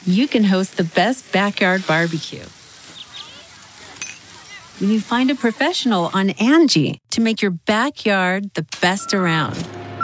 you can host the best backyard barbecue. When you find a professional on Angie to make your backyard the best around.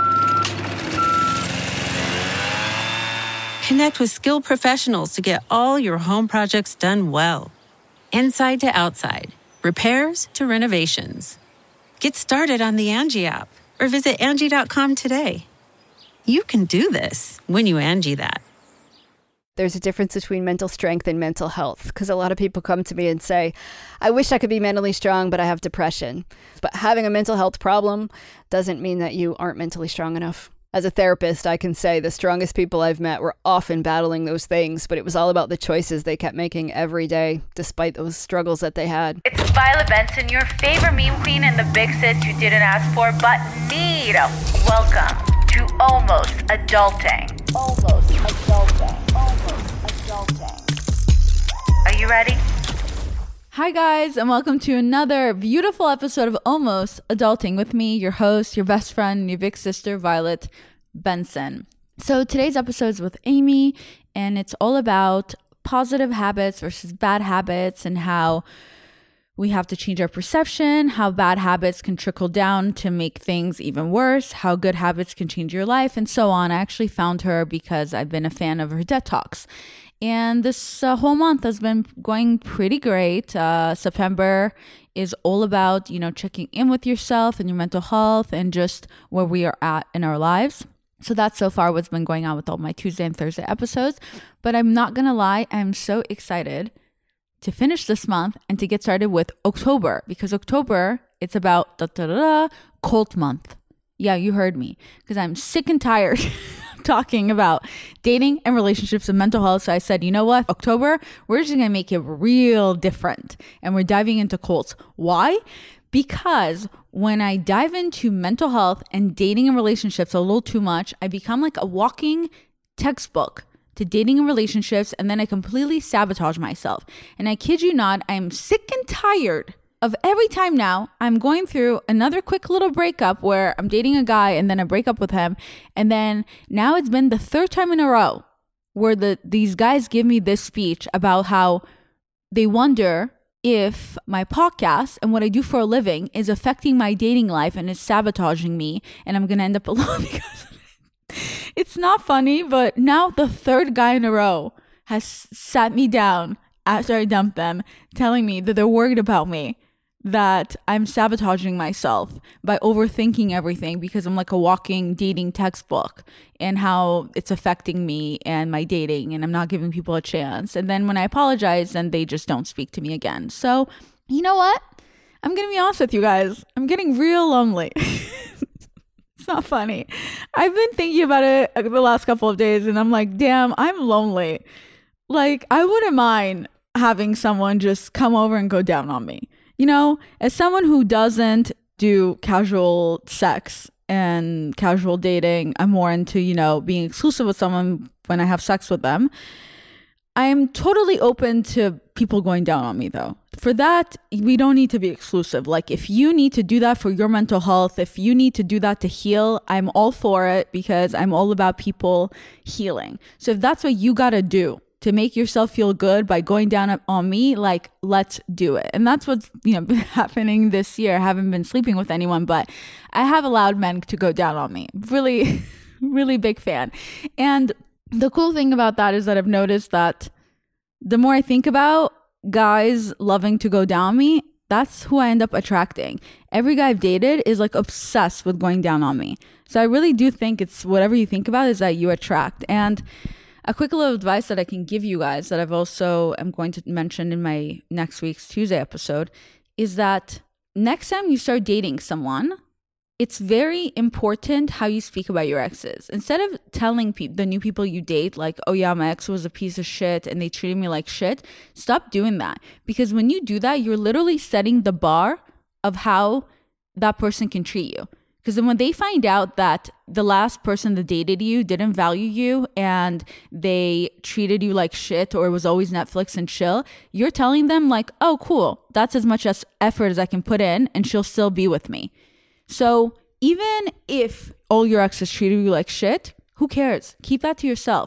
Connect with skilled professionals to get all your home projects done well. Inside to outside, repairs to renovations. Get started on the Angie app or visit Angie.com today. You can do this when you Angie that. There's a difference between mental strength and mental health, because a lot of people come to me and say, I wish I could be mentally strong, but I have depression. But having a mental health problem doesn't mean that you aren't mentally strong enough. As a therapist, I can say the strongest people I've met were often battling those things, but it was all about the choices they kept making every day, despite those struggles that they had. It's Violet Benson, your favorite meme queen and the big sis you didn't ask for but need. Welcome to Almost Adulting. Almost Adulting. Almost Adulting. Are you ready? Hi guys, and welcome to another beautiful episode of Almost Adulting with me, your host, your best friend, your big sister, Violet Benson. So today's episode is with Amy, and it's all about positive habits versus bad habits and how we have to change our perception, how bad habits can trickle down to make things even worse, how good habits can change your life, and so on. I actually found her because I've been a fan of her TED Talks. And this whole month has been going pretty great. September is all about, checking in with yourself and your mental health and just where we are at in our lives. So that's so far what's been going on with all my Tuesday and Thursday episodes. But I'm not going to lie, I'm so excited to finish this month and to get started with October, because October, it's about cult month. Yeah, you heard me, because I'm sick and tired talking about dating and relationships and mental health. So I said, you know what, October, we're just going to make it real different. And we're diving into cults. Why? Because when I dive into mental health and dating and relationships a little too much, I become like a walking textbook to dating and relationships, and then I completely sabotage myself. And I kid you not, I'm sick and tired of every time now I'm going through another quick little breakup where I'm dating a guy and then I break up with him. And then now it's been the third time in a row where these guys give me this speech about how they wonder if my podcast and what I do for a living is affecting my dating life and is sabotaging me, and I'm going to end up alone because of it. It's not funny, but now the third guy in a row has sat me down after I dumped them, telling me that they're worried about me, that I'm sabotaging myself by overthinking everything because I'm like a walking dating textbook, and how it's affecting me and my dating, and I'm not giving people a chance. And then when I apologize, then they just don't speak to me again. So you know what? I'm going to be honest with you guys. I'm getting real lonely. It's not funny. I've been thinking about it the last couple of days, and I'm like, damn, I'm lonely. Like, I wouldn't mind having someone just come over and go down on me. As someone who doesn't do casual sex and casual dating, I'm more into, being exclusive with someone when I have sex with them. I'm totally open to people going down on me, though. For that, we don't need to be exclusive. Like, if you need to do that for your mental health, if you need to do that to heal, I'm all for it, because I'm all about people healing. So if that's what you got to do to make yourself feel good by going down on me, like, let's do it. And that's what's, been happening this year. I haven't been sleeping with anyone, but I have allowed men to go down on me. Really, really big fan. And the cool thing about that is that I've noticed that the more I think about guys loving to go down on me, that's who I end up attracting. Every guy I've dated is like obsessed with going down on me. So I really do think it's whatever you think about is that you attract. And a quick little advice that I can give you guys that I'm going to mention in my next week's Tuesday episode is that next time you start dating someone, it's very important how you speak about your exes. Instead of telling the new people you date, like, oh yeah, my ex was a piece of shit and they treated me like shit, stop doing that. Because when you do that, you're literally setting the bar of how that person can treat you. Because then when they find out that the last person that dated you didn't value you and they treated you like shit, or it was always Netflix and chill, you're telling them like, oh, cool, that's as much effort as I can put in and she'll still be with me. So even if all your exes treated you like shit, who cares? Keep that to yourself.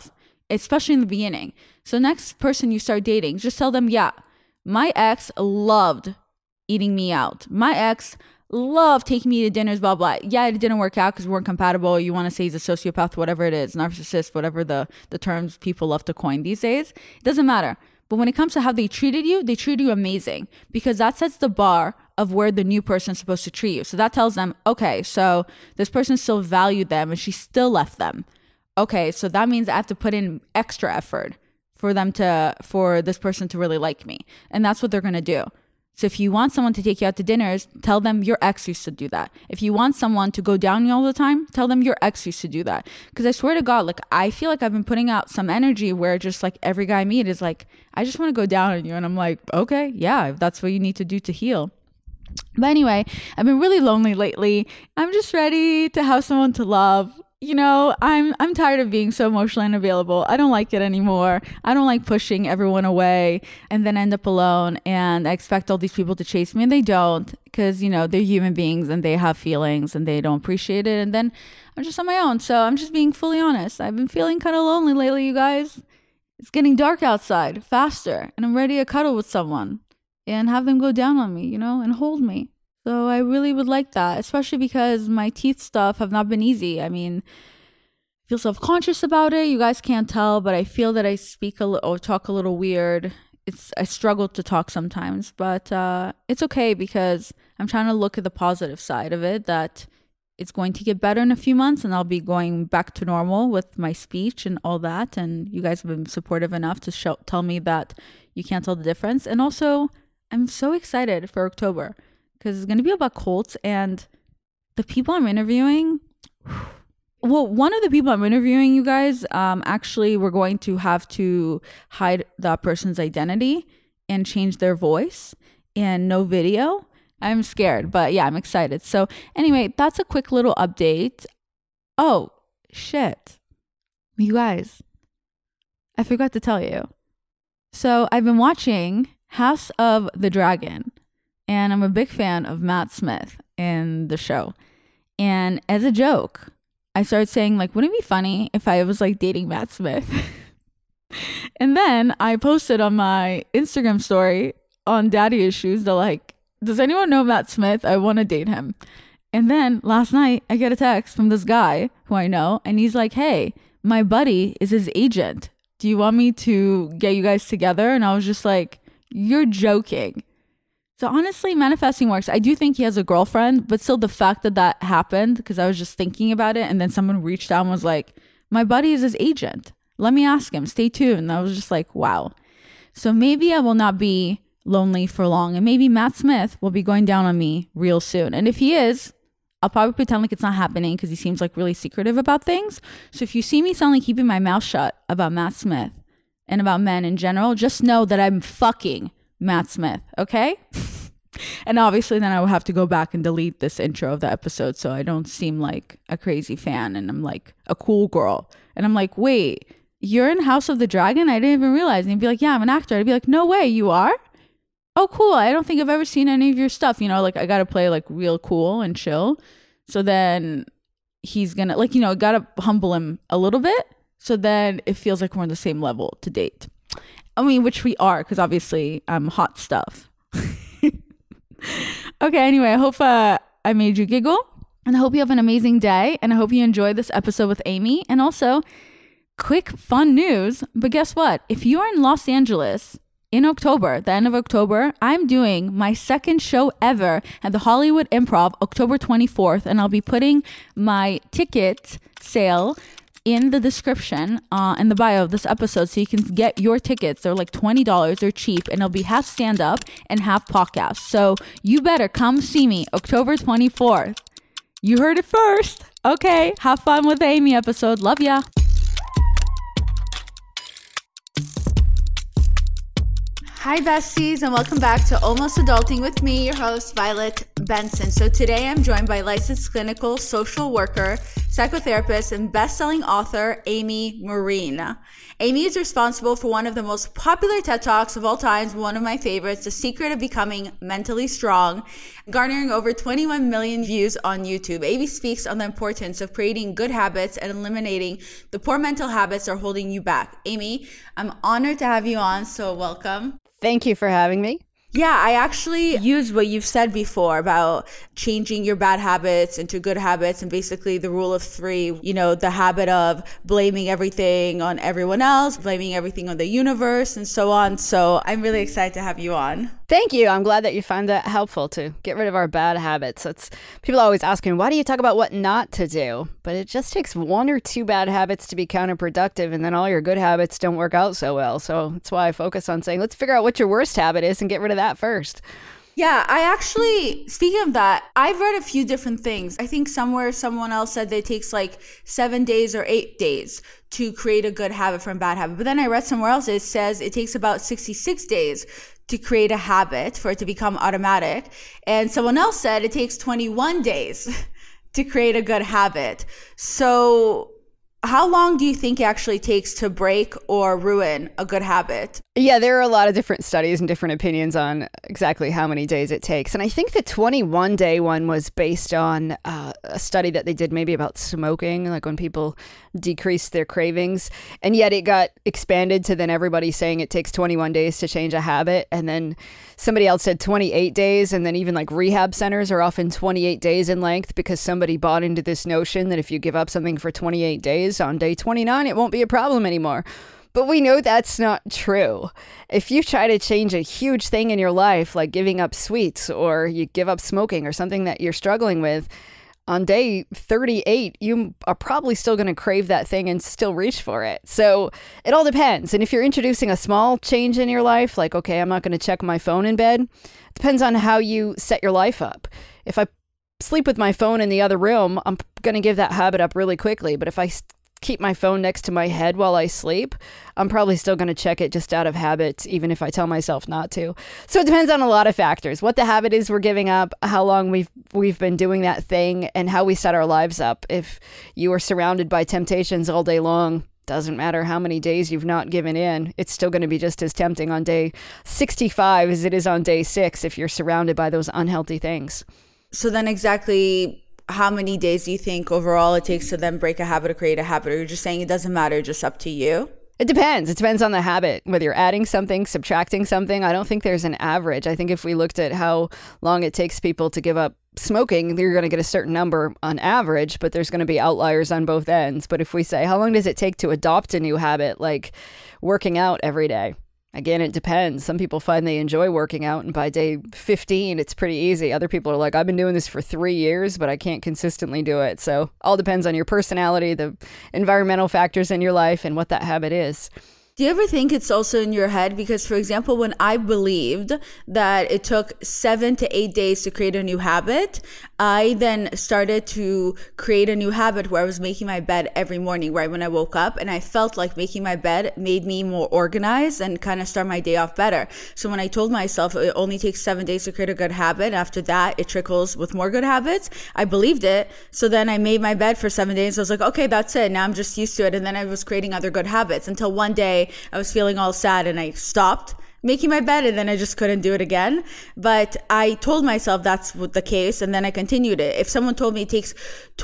especially in the beginning. So next person you start dating, just tell them, yeah, my ex loved eating me out. My ex loved taking me to dinners, blah, blah. Yeah, it didn't work out because we weren't compatible. You want to say he's a sociopath, whatever it is, narcissist, whatever the terms people love to coin these days. It doesn't matter. But when it comes to how they treated you amazing, because that sets the bar of where the new person is supposed to treat you. So that tells them, okay, so this person still valued them and she still left them. Okay, so that means I have to put in extra effort for this person to really like me. And that's what they're going to do. So if you want someone to take you out to dinners, tell them your ex used to do that. If you want someone to go down you all the time, tell them your ex used to do that. Because I swear to God, like, I feel like I've been putting out some energy where just like every guy I meet is like, I just want to go down on you. And I'm like, okay, yeah, if that's what you need to do to heal. But anyway, I've been really lonely lately. I'm just ready to have someone to love. You know, I'm tired of being so emotionally unavailable. I don't like it anymore. I don't like pushing everyone away and then end up alone. And I expect all these people to chase me, and they don't, because, you know, they're human beings and they have feelings and they don't appreciate it. And then I'm just on my own. So I'm just being fully honest. I've been feeling kind of lonely lately, you guys. It's getting dark outside faster, and I'm ready to cuddle with someone and have them go down on me, you know, and hold me. So I really would like that, especially because my teeth stuff have not been easy. I mean, I feel self-conscious about it. You guys can't tell, but I feel that I speak or talk a little weird. I struggle to talk sometimes, but it's okay because I'm trying to look at the positive side of it, that it's going to get better in a few months and I'll be going back to normal with my speech and all that. And you guys have been supportive enough to tell me that you can't tell the difference. And also, I'm so excited for October, because it's going to be about cults, and the people I'm interviewing, well, one of the people I'm interviewing, you guys, actually we're going to have to hide that person's identity and change their voice and no video. I'm scared, but yeah, I'm excited. So anyway, that's a quick little update. Oh, shit. You guys, I forgot to tell you. So I've been watching House of the Dragon, and I'm a big fan of Matt Smith in the show. And as a joke, I started saying, like, wouldn't it be funny if I was like dating Matt Smith? And then I posted on my Instagram story on Daddy Issues, they're like, does anyone know Matt Smith? I want to date him. And then last night I get a text from this guy who I know, and he's like, hey, my buddy is his agent. Do you want me to get you guys together? And I was just like, you're joking. So honestly, manifesting works. I do think he has a girlfriend, but still the fact that happened, because I was just thinking about it, and then someone reached out and was like, my buddy is his agent. Let me ask him. Stay tuned. And I was just like, wow. So maybe I will not be lonely for long, and maybe Matt Smith will be going down on me real soon. And if he is, I'll probably pretend like it's not happening, because he seems like really secretive about things. So if you see me suddenly keeping my mouth shut about Matt Smith and about men in general, just know that I'm fucking Matt Smith, okay? And obviously then I will have to go back and delete this intro of the episode so I don't seem like a crazy fan and I'm like a cool girl. And I'm like, wait, you're in House of the Dragon? I didn't even realize. And he'd be like, yeah, I'm an actor. I'd be like, no way, you are? Oh, cool. I don't think I've ever seen any of your stuff. You know, like I got to play like real cool and chill. So then he's going to like, you know, got to humble him a little bit. So then it feels like we're on the same level to date. I mean, which we are, because obviously I'm hot stuff. Okay, anyway, I hope I made you giggle, and I hope you have an amazing day, and I hope you enjoyed this episode with Amy. And also, quick fun news, but guess what? If you are in Los Angeles in October, the end of October, I'm doing my second show ever at the Hollywood Improv, October 24th, and I'll be putting my ticket sale in the description in the bio of this episode, so you can get your tickets. They're like $20. They're cheap, and it'll be half stand-up and half podcast. So you better come see me October 24th. You heard it first. Okay, have fun with the Amy episode. Love ya. Hi besties, and welcome back to Almost Adulting with me, your host Violet Benson. So today I'm joined by licensed clinical social worker, psychotherapist, and best-selling author, Amy Marine. Amy is responsible for one of the most popular TED Talks of all time, one of my favorites, The Secret of Becoming Mentally Strong, garnering over 21 million views on YouTube. Amy speaks on the importance of creating good habits and eliminating the poor mental habits that are holding you back. Amy, I'm honored to have you on, so welcome. Thank you for having me. Yeah, I actually use what you've said before about changing your bad habits into good habits, and basically the rule of three, the habit of blaming everything on everyone else, blaming everything on the universe, and so on. So I'm really excited to have you on. Thank you. I'm glad that you find that helpful to get rid of our bad habits. People always ask me, why do you talk about what not to do? But it just takes one or two bad habits to be counterproductive, and then all your good habits don't work out so well. So that's why I focus on saying, let's figure out what your worst habit is and get rid of that first. Yeah, I actually, speaking of that, I've read a few different things. I think somewhere someone else said that it takes like 7 days or 8 days to create a good habit from a bad habit. But then I read somewhere else, it says it takes about 66 days to create a habit for it to become automatic. And someone else said it takes 21 days to create a good habit. So how long do you think it actually takes to break or ruin a good habit? Yeah, there are a lot of different studies and different opinions on exactly how many days it takes. And I think the 21-day one was based on a study that they did maybe about smoking, like when people decreased their cravings. And yet it got expanded to then everybody saying it takes 21 days to change a habit. And then somebody else said 28 days. And then even like rehab centers are often 28 days in length because somebody bought into this notion that if you give up something for 28 days, on day 29, it won't be a problem anymore. But we know that's not true. If you try to change a huge thing in your life, like giving up sweets, or you give up smoking or something that you're struggling with, on day 38, you are probably still going to crave that thing and still reach for it. So it all depends. And if you're introducing a small change in your life, like, okay, I'm not going to check my phone in bed, it depends on how you set your life up. If I sleep with my phone in the other room, I'm going to give that habit up really quickly. But if I keep my phone next to my head while I sleep, I'm probably still going to check it just out of habit, even if I tell myself not to. So it depends on a lot of factors. What the habit is we're giving up, how long we've been doing that thing, and how we set our lives up. If you are surrounded by temptations all day long, doesn't matter how many days you've not given in, it's still going to be just as tempting on day 65 as it is on day 6 if you're surrounded by those unhealthy things. So then exactly how many days do you think overall it takes to then break a habit or create a habit? Or you're just saying it doesn't matter, just up to you? It depends. It depends on the habit, whether you're adding something, subtracting something. I don't think there's an average. I think if we looked at how long it takes people to give up smoking, you're going to get a certain number on average, but there's going to be outliers on both ends. But if we say, how long does it take to adopt a new habit, like working out every day? Again, it depends. Some people find they enjoy working out, and by day 15, it's pretty easy. Other people are like, I've been doing this for 3 years, but I can't consistently do it. So all depends on your personality, the environmental factors in your life, and what that habit is. Do you ever think it's also in your head? Because, for example, when I believed that it took 7 to 8 days to create a new habit, I then started to create a new habit where I was making my bed every morning right when I woke up. And I felt like making my bed made me more organized and kind of start my day off better. So when I told myself it only takes 7 days to create a good habit, after that it trickles with more good habits, I believed it. So then I made my bed for 7 days. I was like, okay, that's it. Now I'm just used to it. And then I was creating other good habits until one day I was feeling all sad and I stopped making my bed, and then I just couldn't do it again. But I told myself that's the case, and then I continued it. If someone told me it takes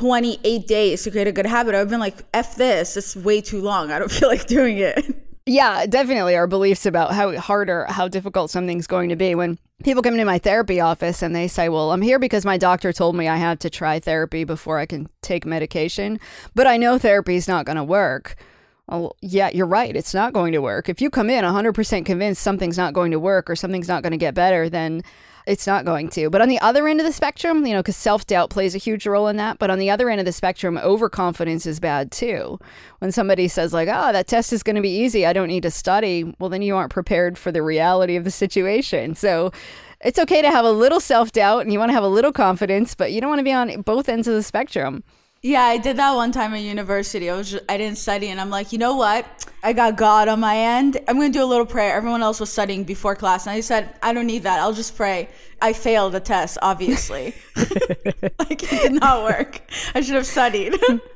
28 days to create a good habit, I would have been like, F this, it's way too long. I don't feel like doing it. Yeah, definitely our beliefs about how hard or how difficult something's going to be. When people come into my therapy office and they say, well, I'm here because my doctor told me I had to try therapy before I can take medication, but I know therapy is not going to work. Well, yeah, you're right. It's not going to work. If you come in 100% convinced something's not going to work or something's not going to get better, then it's not going to. But on the other end of the spectrum, because self-doubt plays a huge role in that. But on the other end of the spectrum, overconfidence is bad too. When somebody says like, oh, that test is going to be easy, I don't need to study. Well, then you aren't prepared for the reality of the situation. So it's okay to have a little self-doubt and you want to have a little confidence, but you don't want to be on both ends of the spectrum. Yeah, I did that one time at university. I didn't study, and I'm like, you know what? I got God on my end. I'm going to do a little prayer. Everyone else was studying before class, and I said, I don't need that. I'll just pray. I failed the test, obviously. Like, it did not work. I should have studied.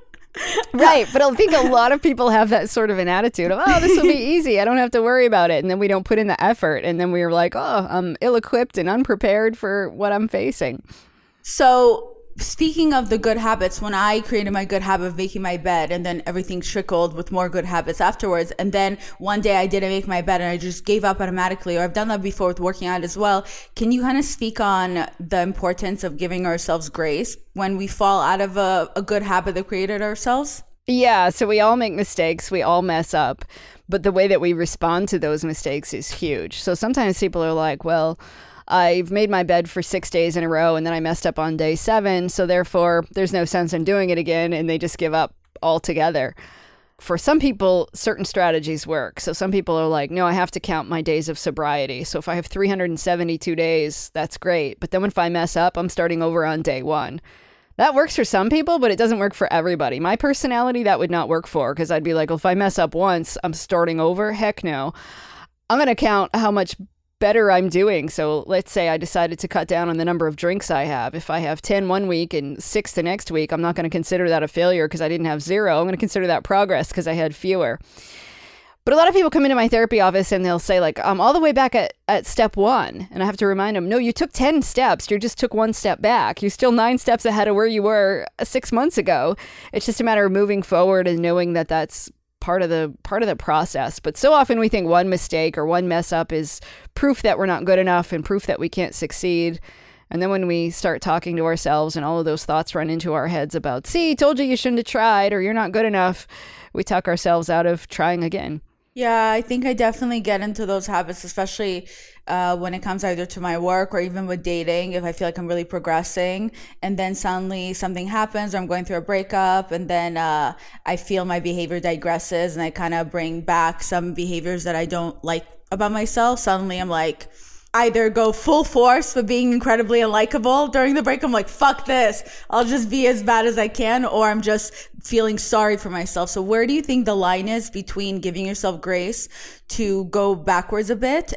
Right, but I think a lot of people have that sort of an attitude of, oh, this will be easy. I don't have to worry about it. And then we don't put in the effort. And then we're like, oh, I'm ill-equipped and unprepared for what I'm facing. So speaking of the good habits, when I created my good habit of making my bed, and then everything trickled with more good habits afterwards, and then one day I didn't make my bed and I just gave up automatically, or I've done that before with working out as well. Can you kind of speak on the importance of giving ourselves grace when we fall out of a good habit that created ourselves? Yeah, so we all make mistakes, we all mess up, but the way that we respond to those mistakes is huge. So sometimes people are like, well, I've made my bed for 6 days in a row and then I messed up on day 7. So therefore, there's no sense in doing it again. And they just give up altogether. For some people, certain strategies work. So some people are like, no, I have to count my days of sobriety. So if I have 372 days, that's great. But then if I mess up, I'm starting over on day 1. That works for some people, but it doesn't work for everybody. My personality, that would not work for, because I'd be like, well, if I mess up once, I'm starting over. Heck no. I'm going to count how much better I'm doing. So let's say I decided to cut down on the number of drinks I have. If I have 10 one week and 6 the next week, I'm not going to consider that a failure because I didn't have 0. I'm going to consider that progress because I had fewer. But a lot of people come into my therapy office and they'll say like, I'm all the way back at step 1. And I have to remind them, no, you took 10 steps. You just took 1 step back. You're still 9 steps ahead of where you were 6 months ago. It's just a matter of moving forward and knowing that that's part of the process. But so often we think one mistake or one mess up is proof that we're not good enough and proof that we can't succeed. And then when we start talking to ourselves and all of those thoughts run into our heads about, see, told you shouldn't have tried, or you're not good enough, we talk ourselves out of trying again. Yeah, I think I definitely get into those habits, especially when it comes either to my work or even with dating, if I feel like I'm really progressing and then suddenly something happens or I'm going through a breakup and then I feel my behavior digresses and I kind of bring back some behaviors that I don't like about myself. Suddenly I'm like, either go full force for being incredibly unlikable during the break. I'm like, fuck this. I'll just be as bad as I can. Or I'm just feeling sorry for myself. So where do you think the line is between giving yourself grace to go backwards a bit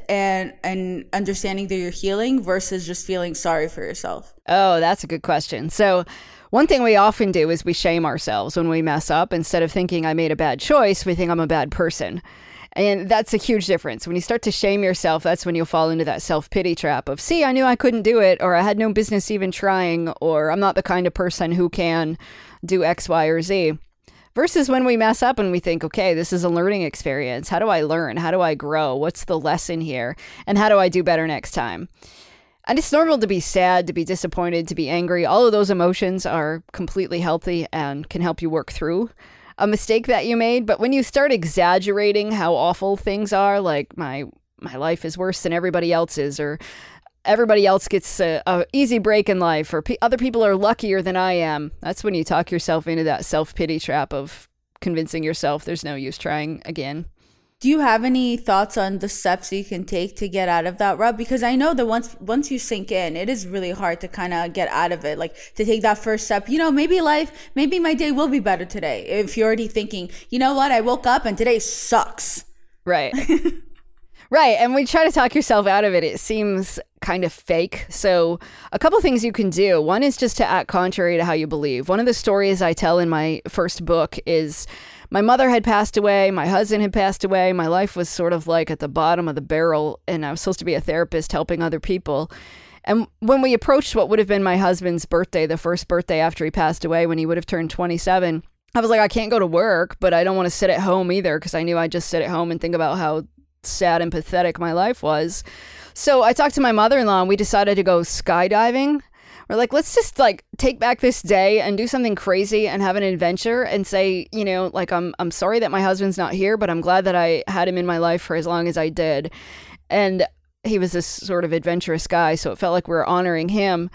and understanding that you're healing versus just feeling sorry for yourself? Oh, that's a good question. So one thing we often do is we shame ourselves when we mess up. Instead of thinking I made a bad choice, we think I'm a bad person. And that's a huge difference. When you start to shame yourself, that's when you'll fall into that self-pity trap of, see, I knew I couldn't do it, or I had no business even trying, or I'm not the kind of person who can do X, Y, or Z. Versus when we mess up and we think, okay, this is a learning experience. How do I learn? How do I grow? What's the lesson here? And how do I do better next time? And it's normal to be sad, to be disappointed, to be angry. All of those emotions are completely healthy and can help you work through a mistake that you made. But when you start exaggerating how awful things are, like my life is worse than everybody else's, or everybody else gets a easy break in life, or other people are luckier than I am, that's when you talk yourself into that self-pity trap of convincing yourself there's no use trying again. Do you have any thoughts on the steps you can take to get out of that rut? Because I know that once you sink in, it is really hard to kind of get out of it. Like to take that first step, maybe my day will be better today. If you're already thinking, you know what, I woke up and today sucks. Right. Right. And when you try to talk yourself out of it, it seems kind of fake. So a couple things you can do. One is just to act contrary to how you believe. One of the stories I tell in my first book is my mother had passed away. My husband had passed away. My life was sort of like at the bottom of the barrel, and I was supposed to be a therapist helping other people. And when we approached what would have been my husband's birthday, the first birthday after he passed away, when he would have turned 27, I was like, I can't go to work, but I don't want to sit at home either, because I knew I'd just sit at home and think about how sad and pathetic my life was. So I talked to my mother-in-law and we decided to go skydiving. We're like, let's just take back this day and do something crazy and have an adventure and say, I'm sorry that my husband's not here, but I'm glad that I had him in my life for as long as I did. And he was this sort of adventurous guy, so it felt like we were honoring him.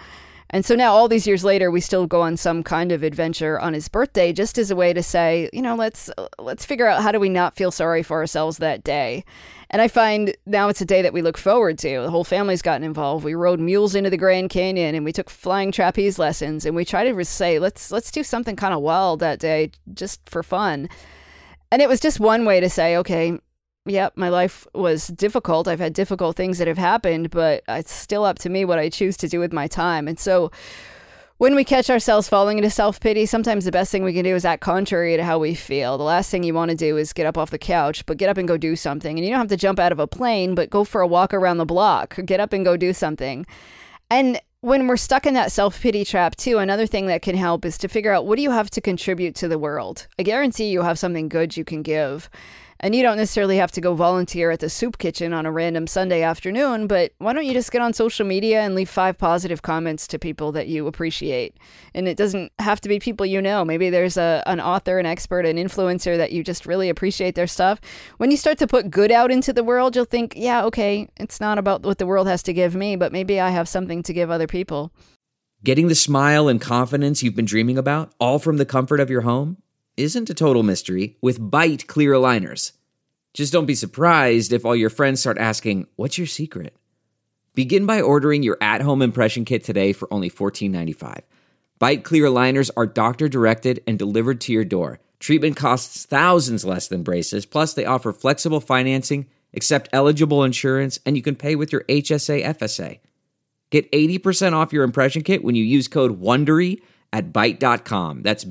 And so now all these years later, we still go on some kind of adventure on his birthday, just as a way to say, let's figure out how do we not feel sorry for ourselves that day. And I find now it's a day that we look forward to. The whole family's gotten involved. We rode mules into the Grand Canyon and we took flying trapeze lessons. And we try to say, let's do something kind of wild that day just for fun. And it was just one way to say, okay, yep, my life was difficult. I've had difficult things that have happened, but it's still up to me what I choose to do with my time. And so when we catch ourselves falling into self-pity, sometimes the best thing we can do is act contrary to how we feel. The last thing you want to do is get up off the couch, but get up and go do something. And you don't have to jump out of a plane, but go for a walk around the block. Get up and go do something. And when we're stuck in that self-pity trap too, another thing that can help is to figure out, what do you have to contribute to the world? I guarantee you have something good you can give. And you don't necessarily have to go volunteer at the soup kitchen on a random Sunday afternoon, but why don't you just get on social media and leave 5 positive comments to people that you appreciate? And it doesn't have to be people you know. Maybe there's an author, an expert, an influencer that you just really appreciate their stuff. When you start to put good out into the world, you'll think, yeah, okay, it's not about what the world has to give me, but maybe I have something to give other people. Getting the smile and confidence you've been dreaming about, all from the comfort of your home, isn't a total mystery with Byte clear aligners. Just don't be surprised if all your friends start asking, what's your secret? Begin by ordering your at-home impression kit today for only $14.95. Byte clear aligners are doctor-directed and delivered to your door. Treatment costs thousands less than braces, plus they offer flexible financing, accept eligible insurance, and you can pay with your HSA FSA. Get 80% off your impression kit when you use code WONDERY at Byte.com. That's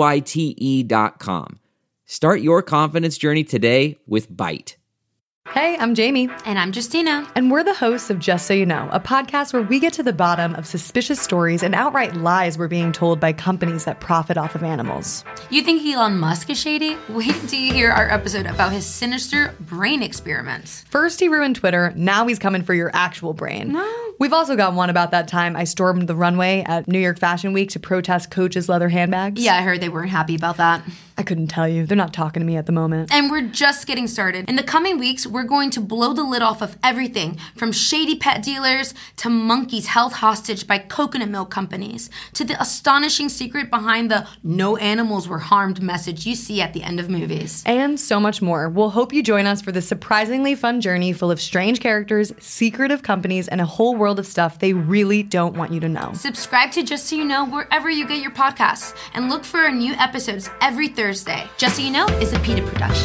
BYTE.com. Start your confidence journey today with Byte. Hey, I'm Jamie. And I'm Justina. And we're the hosts of Just So You Know, a podcast where we get to the bottom of suspicious stories and outright lies we're being told by companies that profit off of animals. You think Elon Musk is shady? Wait until you hear our episode about his sinister brain experiments. First he ruined Twitter, now he's coming for your actual brain. No. We've also got one about that time I stormed the runway at New York Fashion Week to protest Coach's leather handbags. Yeah, I heard they weren't happy about that. I couldn't tell you. They're not talking to me at the moment. And we're just getting started. In the coming weeks, we're going to blow the lid off of everything from shady pet dealers to monkeys held hostage by coconut milk companies to the astonishing secret behind the no animals were harmed message you see at the end of movies. And so much more. We'll hope you join us for this surprisingly fun journey full of strange characters, secretive companies, and a whole world of stuff they really don't want you to know. Subscribe to Just So You Know wherever you get your podcasts and look for our new episodes every Thursday. Just So You Know is a PETA production.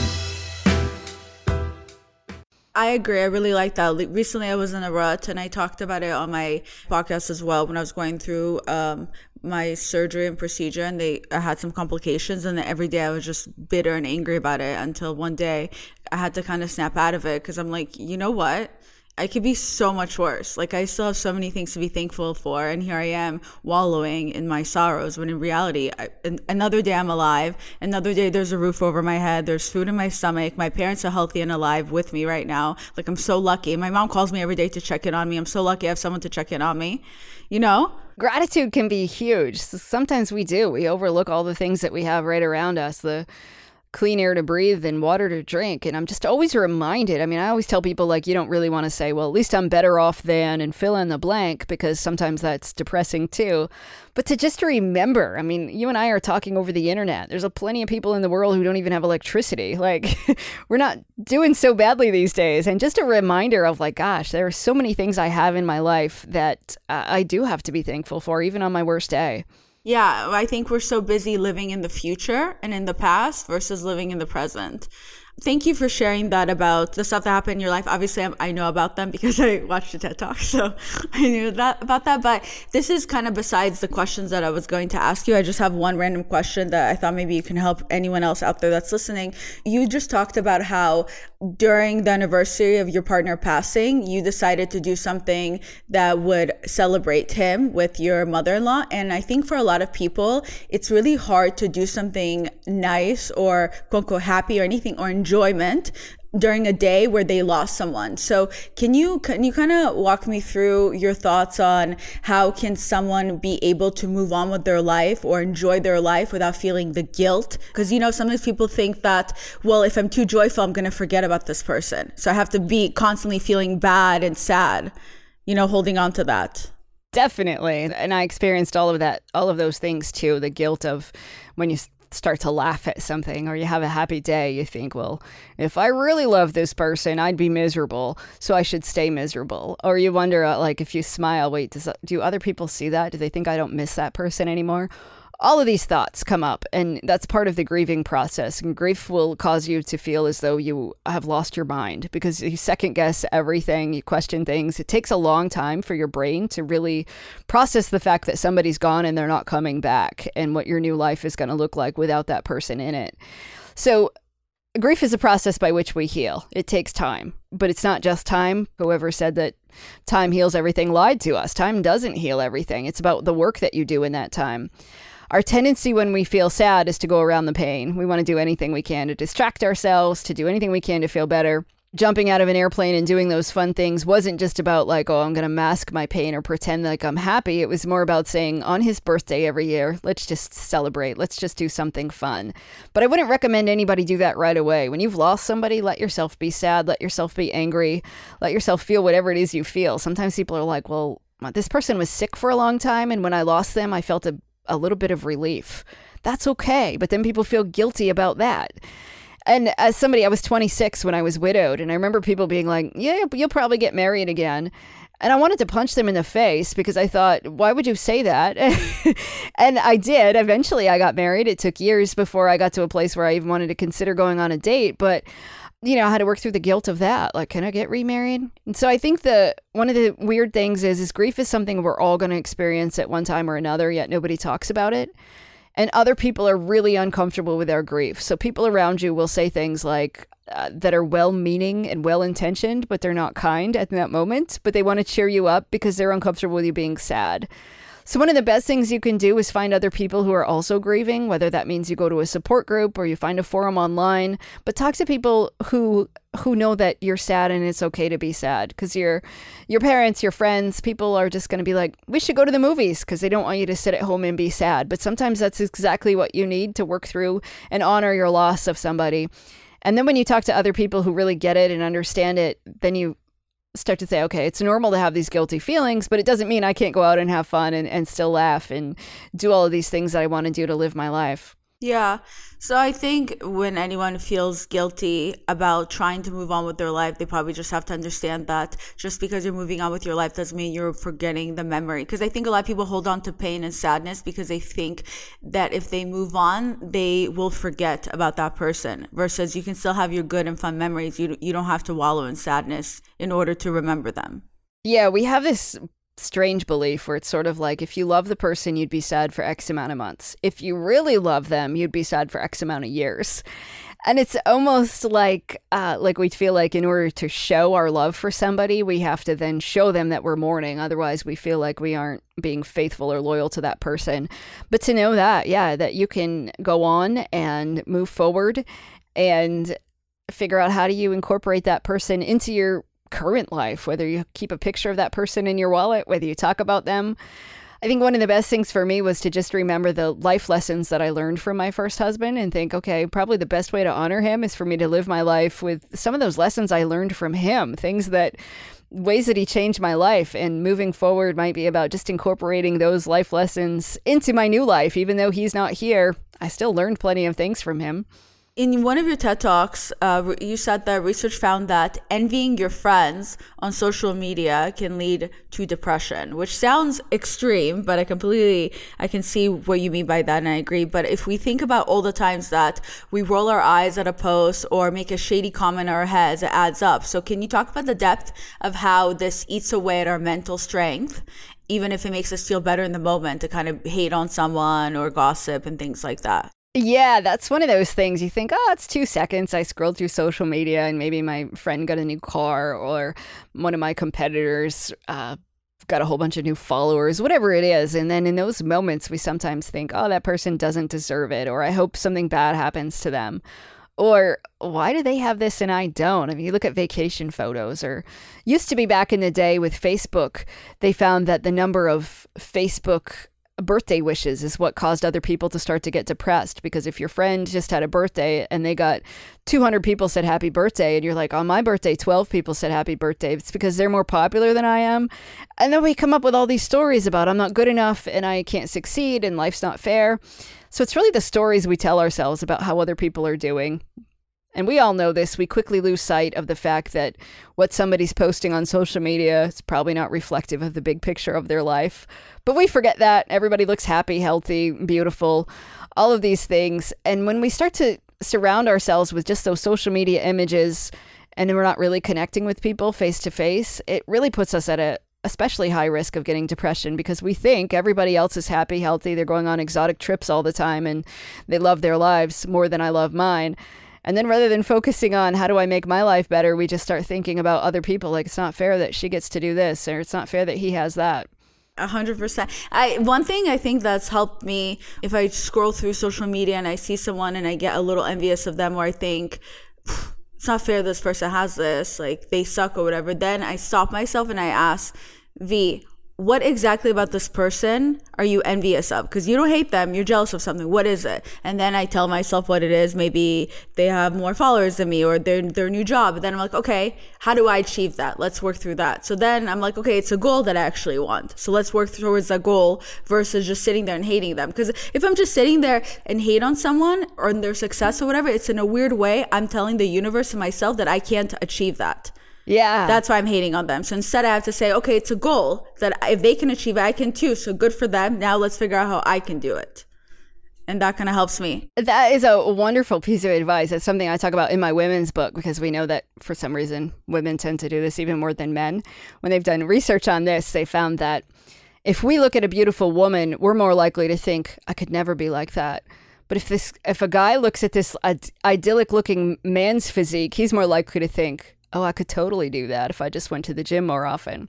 I agree. I really like that. Recently, I was in a rut, and I talked about it on my podcast as well when I was going through my surgery and procedure, and I had some complications, and every day I was just bitter and angry about it until one day I had to kind of snap out of it because I'm like, you know what? I could be so much worse. Like, I still have so many things to be thankful for, and here I am wallowing in my sorrows, when in reality, another day I'm alive, another day there's a roof over my head, there's food in my stomach, my parents are healthy and alive with me right now. Like, I'm so lucky. My mom calls me every day to check in on me. I'm so lucky I have someone to check in on me, you know? Gratitude can be huge. Sometimes we do. We overlook all the things that we have right around us, the clean air to breathe and water to drink. And I'm just always reminded. I mean, I always tell people, like, you don't really want to say, well, at least I'm better off than, and fill in the blank, because sometimes that's depressing too. But to just remember, I mean, you and I are talking over the internet. There's plenty of people in the world who don't even have electricity. Like, we're not doing so badly these days. And just a reminder of, like, gosh, there are so many things I have in my life that I do have to be thankful for, even on my worst day. Yeah, I think we're so busy living in the future and in the past versus living in the present. Thank you for sharing that about the stuff that happened in your life. Obviously, I know about them because I watched the TED Talk, so I knew about that. But this is kind of besides the questions that I was going to ask you. I just have one random question that I thought maybe you can help anyone else out there that's listening. You just talked about how during the anniversary of your partner passing, you decided to do something that would celebrate him with your mother-in-law. And I think for a lot of people, it's really hard to do something nice or quote unquote happy or anything or enjoyment during a day where they lost someone. So can you kind of walk me through your thoughts on how can someone be able to move on with their life or enjoy their life without feeling the guilt? Because, you know, sometimes people think that, well, if I'm too joyful, I'm going to forget about this person. So I have to be constantly feeling bad and sad, you know, holding on to that. Definitely. And I experienced all of those things too. The guilt of when you start to laugh at something or you have a happy day, you think, well, if I really love this person, I'd be miserable, so I should stay miserable. Or you wonder, like, if you smile, wait, do other people see that? Do they think I don't miss that person anymore? All of these thoughts come up, and that's part of the grieving process. And grief will cause you to feel as though you have lost your mind because you second guess everything, you question things. It takes a long time for your brain to really process the fact that somebody's gone and they're not coming back, and what your new life is going to look like without that person in it. So grief is a process by which we heal. It takes time, but it's not just time. Whoever said that time heals everything lied to us. Time doesn't heal everything. It's about the work that you do in that time. Our tendency when we feel sad is to go around the pain. We want to do anything we can to distract ourselves, to do anything we can to feel better. Jumping out of an airplane and doing those fun things wasn't just about like, oh, I'm going to mask my pain or pretend like I'm happy. It was more about saying on his birthday every year, let's just celebrate. Let's just do something fun. But I wouldn't recommend anybody do that right away. When you've lost somebody, let yourself be sad. Let yourself be angry. Let yourself feel whatever it is you feel. Sometimes people are like, well, this person was sick for a long time, and when I lost them, I felt a little bit of relief. That's okay. But then people feel guilty about that. And as somebody, I was 26 when I was widowed. And I remember people being like, yeah, you'll probably get married again. And I wanted to punch them in the face because I thought, why would you say that? And I did. Eventually I got married. It took years before I got to a place where I even wanted to consider going on a date. But I had to work through the guilt of that. Like, can I get remarried? And so I think one of the weird things is grief is something we're all going to experience at one time or another, yet nobody talks about it. And other people are really uncomfortable with our grief. So people around you will say things like that are well-meaning and well-intentioned, but they're not kind at that moment. But they want to cheer you up because they're uncomfortable with you being sad. So one of the best things you can do is find other people who are also grieving, whether that means you go to a support group or you find a forum online, but talk to people who know that you're sad and it's okay to be sad, because your parents, your friends, people are just going to be like, we should go to the movies, because they don't want you to sit at home and be sad. But sometimes that's exactly what you need to work through and honor your loss of somebody. And then when you talk to other people who really get it and understand it, then you start to say, okay, it's normal to have these guilty feelings, but it doesn't mean I can't go out and have fun and still laugh and do all of these things that I want to do to live my life. Yeah. So I think when anyone feels guilty about trying to move on with their life, they probably just have to understand that just because you're moving on with your life doesn't mean you're forgetting the memory. Because I think a lot of people hold on to pain and sadness because they think that if they move on, they will forget about that person. Versus you can still have your good and fun memories. You don't have to wallow in sadness in order to remember them. Yeah, we have this strange belief where it's sort of like, if you love the person, you'd be sad for X amount of months. If you really love them, you'd be sad for X amount of years. And it's almost like we feel like in order to show our love for somebody, we have to then show them that we're mourning. Otherwise, we feel like we aren't being faithful or loyal to that person. But to know that, that you can go on and move forward and figure out how do you incorporate that person into your current life, whether you keep a picture of that person in your wallet, whether you talk about them. I think one of the best things for me was to just remember the life lessons that I learned from my first husband and think, okay, probably the best way to honor him is for me to live my life with some of those lessons I learned from him, ways that he changed my life. And moving forward might be about just incorporating those life lessons into my new life. Even though he's not here, I still learned plenty of things from him. In one of your TED Talks, you said that research found that envying your friends on social media can lead to depression, which sounds extreme, but I can see what you mean by that, and I agree. But if we think about all the times that we roll our eyes at a post or make a shady comment in our heads, it adds up. So can you talk about the depth of how this eats away at our mental strength, even if it makes us feel better in the moment, to kind of hate on someone or gossip and things like that? Yeah, that's one of those things you think, it's 2 seconds. I scrolled through social media and maybe my friend got a new car or one of my competitors got a whole bunch of new followers, whatever it is. And then in those moments, we sometimes think, that person doesn't deserve it, or I hope something bad happens to them. Or why do they have this and I don't? I mean, you look at vacation photos, or used to be back in the day with Facebook, they found that the number of Facebook birthday wishes is what caused other people to start to get depressed. Because if your friend just had a birthday and they got 200 people said happy birthday, and you're like, on my birthday, 12 people said happy birthday, it's because they're more popular than I am. And then we come up with all these stories about I'm not good enough and I can't succeed and life's not fair. So it's really the stories we tell ourselves about how other people are doing. And we all know this. We quickly lose sight of the fact that what somebody's posting on social media is probably not reflective of the big picture of their life. But we forget that. Everybody looks happy, healthy, beautiful, all of these things. And when we start to surround ourselves with just those social media images and we're not really connecting with people face to face, it really puts us at a especially high risk of getting depression, because we think everybody else is happy, healthy, they're going on exotic trips all the time and they love their lives more than I love mine. And then rather than focusing on how do I make my life better, we just start thinking about other people. Like, it's not fair that she gets to do this, or it's not fair that he has that. 100%. One thing I think that's helped me, if I scroll through social media and I see someone and I get a little envious of them, or I think it's not fair this person has this, like they suck or whatever, then I stop myself and I ask, V, what exactly about this person are you envious of? Because you don't hate them, you're jealous of something. What is it? And then I tell myself what it is. Maybe they have more followers than me, or their new job. And then I'm like, okay, how do I achieve that? Let's work through that. So then I'm like, okay, it's a goal that I actually want. So let's work towards that goal versus just sitting there and hating them. Because if I'm just sitting there and hate on someone or their success or whatever, it's in a weird way, I'm telling the universe and myself that I can't achieve that. Yeah. That's why I'm hating on them. So instead I have to say, okay, it's a goal that if they can achieve it, I can too. So good for them. Now let's figure out how I can do it. And that kind of helps me. That is a wonderful piece of advice. It's something I talk about in my women's book, because we know that for some reason women tend to do this even more than men. When they've done research on this, they found that if we look at a beautiful woman, we're more likely to think, I could never be like that. But if a guy looks at this idyllic looking man's physique, he's more likely to think, oh, I could totally do that if I just went to the gym more often.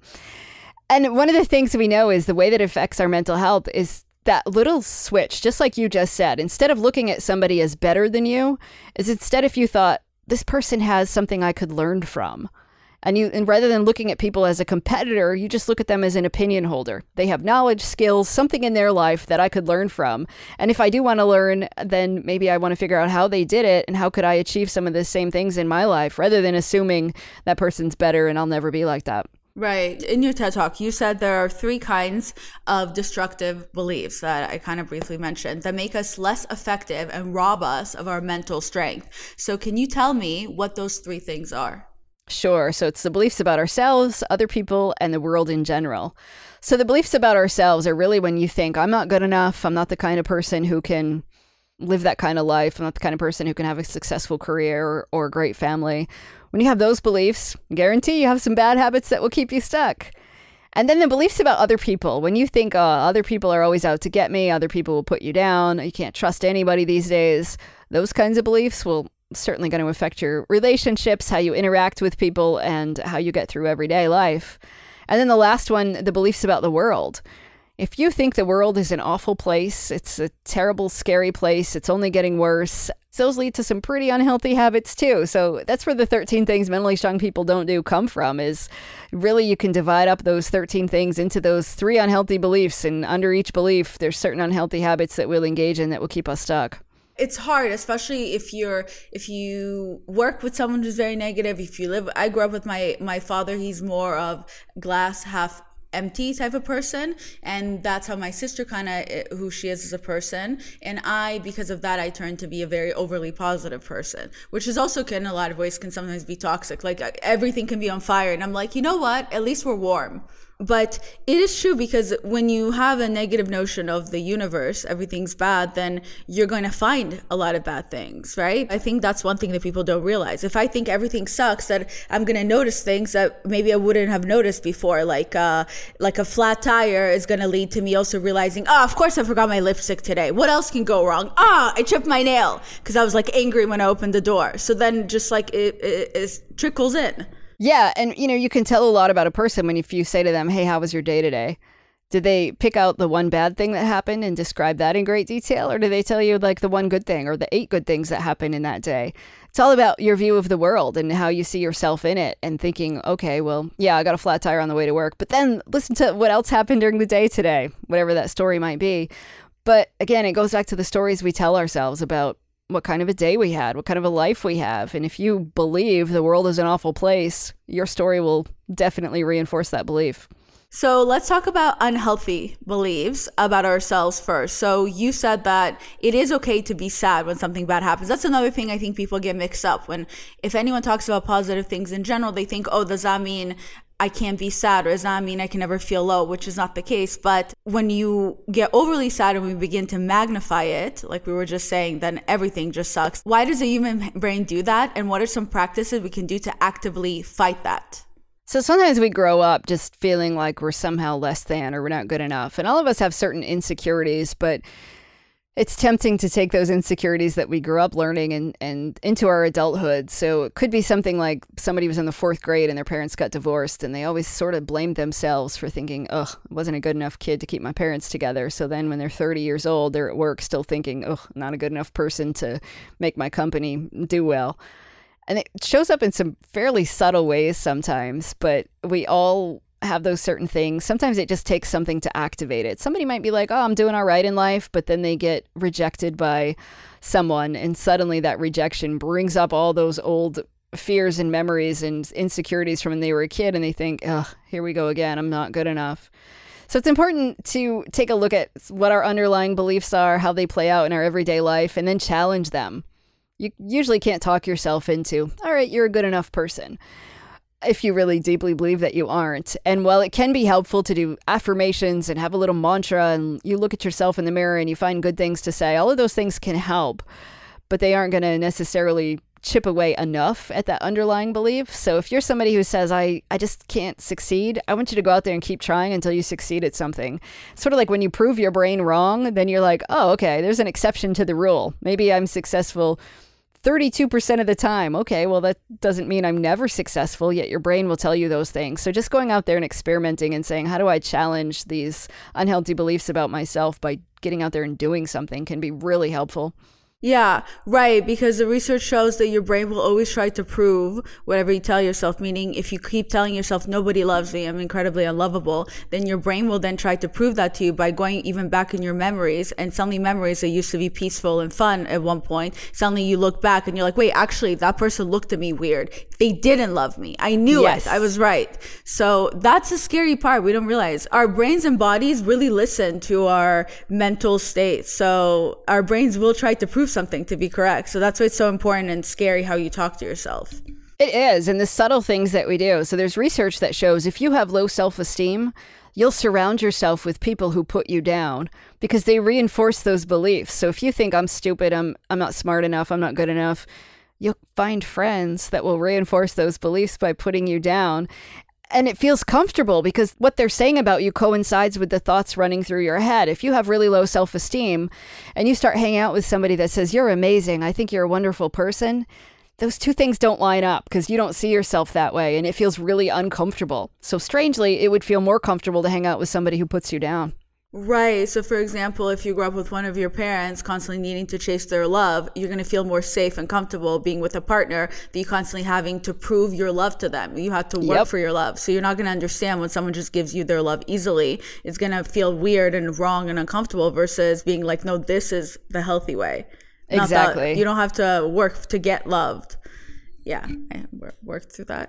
And one of the things we know is the way that it affects our mental health is that little switch, just like you just said. Instead of looking at somebody as better than you, is instead if you thought, this person has something I could learn from. And rather than looking at people as a competitor, you just look at them as an opinion holder. They have knowledge, skills, something in their life that I could learn from. And if I do want to learn, then maybe I want to figure out how they did it and how could I achieve some of the same things in my life, rather than assuming that person's better and I'll never be like that. Right. In your TED Talk, you said there are 3 kinds of destructive beliefs that I kind of briefly mentioned that make us less effective and rob us of our mental strength. So can you tell me what those 3 things are? Sure. So it's the beliefs about ourselves, other people, and the world in general. So the beliefs about ourselves are really when you think, I'm not good enough. I'm not the kind of person who can live that kind of life. I'm not the kind of person who can have a successful career or a great family. When you have those beliefs, guarantee you have some bad habits that will keep you stuck. And then the beliefs about other people. When you think other people are always out to get me, other people will put you down, you can't trust anybody these days, those kinds of beliefs will certainly going to affect your relationships, how you interact with people, and how you get through everyday life. And then the last one, the beliefs about the world. If you think the world is an awful place, it's a terrible, scary place, it's only getting worse, those lead to some pretty unhealthy habits too. So that's where the 13 things mentally strong people don't do come from, is really you can divide up those 13 things into those 3 unhealthy beliefs. And under each belief, there's certain unhealthy habits that we'll engage in that will keep us stuck. It's hard, especially if you work with someone who's very negative. I grew up with my father. He's more of glass half empty type of person, and that's how my sister kind of who she is as a person. And because of that, I turned to be a very overly positive person, which is also in a lot of ways can sometimes be toxic. Like everything can be on fire, and I'm like, you know what? At least we're warm. But it is true, because when you have a negative notion of the universe, everything's bad, then you're going to find a lot of bad things, right? I think that's one thing that people don't realize. If I think everything sucks, that I'm going to notice things that maybe I wouldn't have noticed before, like a flat tire is going to lead to me also realizing, of course I forgot my lipstick today. What else can go wrong? I chipped my nail because I was like angry when I opened the door. So then just like it trickles in. Yeah. And, you can tell a lot about a person if you say to them, hey, how was your day today? Did they pick out the one bad thing that happened and describe that in great detail? Or do they tell you like the one good thing or the 8 good things that happened in that day? It's all about your view of the world and how you see yourself in it and thinking, okay, well, yeah, I got a flat tire on the way to work, but then listen to what else happened during the day today, whatever that story might be. But again, it goes back to the stories we tell ourselves about what kind of a day we had, what kind of a life we have. And if you believe the world is an awful place, your story will definitely reinforce that belief. So let's talk about unhealthy beliefs about ourselves first. So you said that it is okay to be sad when something bad happens. That's another thing I think people get mixed up. When if anyone talks about positive things in general, they think, oh, does that mean I can't be sad, or does that mean I can never feel low, which is not the case. But when you get overly sad and we begin to magnify it, like we were just saying, then everything just sucks. Why does the human brain do that? And what are some practices we can do to actively fight that? So sometimes we grow up just feeling like we're somehow less than or we're not good enough. And all of us have certain insecurities, but it's tempting to take those insecurities that we grew up learning and into our adulthood. So it could be something like somebody was in the 4th grade and their parents got divorced and they always sort of blamed themselves for thinking, I wasn't a good enough kid to keep my parents together. So then when they're 30 years old, they're at work still thinking, not a good enough person to make my company do well. And it shows up in some fairly subtle ways sometimes, but we all have those certain things. Sometimes it just takes something to activate it. Somebody might be like, I'm doing all right in life, but then they get rejected by someone, and suddenly that rejection brings up all those old fears and memories and insecurities from when they were a kid, and they think, here we go again, I'm not good enough. So it's important to take a look at what our underlying beliefs are, how they play out in our everyday life, and then challenge them. You usually can't talk yourself into, all right, you're a good enough person, if you really deeply believe that you aren't. And while it can be helpful to do affirmations and have a little mantra and you look at yourself in the mirror and you find good things to say, all of those things can help, but they aren't going to necessarily chip away enough at that underlying belief. So if you're somebody who says, I just can't succeed, I want you to go out there and keep trying until you succeed at something. Sort of like when you prove your brain wrong, then you're like, okay, there's an exception to the rule. Maybe I'm successful 32% of the time. Okay, well, that doesn't mean I'm never successful, yet your brain will tell you those things. So just going out there and experimenting and saying, how do I challenge these unhealthy beliefs about myself by getting out there and doing something can be really helpful. Yeah, right. Because the research shows that your brain will always try to prove whatever you tell yourself. Meaning, if you keep telling yourself, nobody loves me, I'm incredibly unlovable, then your brain will then try to prove that to you by going even back in your memories. And suddenly memories that used to be peaceful and fun at one point, suddenly you look back and you're like, wait, actually, that person looked at me weird. They didn't love me. I knew it. I was right. So that's the scary part. We don't realize our brains and bodies really listen to our mental state. So our brains will try to prove something to be correct. So that's why it's so important and scary how you talk to yourself. It is, and the subtle things that we do. So there's research that shows if you have low self-esteem, you'll surround yourself with people who put you down because they reinforce those beliefs. So if you think I'm stupid, I'm not smart enough, I'm not good enough, you'll find friends that will reinforce those beliefs by putting you down. And it feels comfortable because what they're saying about you coincides with the thoughts running through your head. If you have really low self-esteem and you start hanging out with somebody that says, you're amazing, I think you're a wonderful person, those two things don't line up because you don't see yourself that way and it feels really uncomfortable. So strangely, it would feel more comfortable to hang out with somebody who puts you down. Right. So for example, if you grew up with one of your parents constantly needing to chase their love, you're going to feel more safe and comfortable being with a partner that you're constantly having to prove your love to them. You have to work for your love. So you're not going to understand when someone just gives you their love easily. It's going to feel weird and wrong and uncomfortable versus being like, no, this is the healthy way. Exactly. You don't have to work to get loved. Yeah, I worked through that.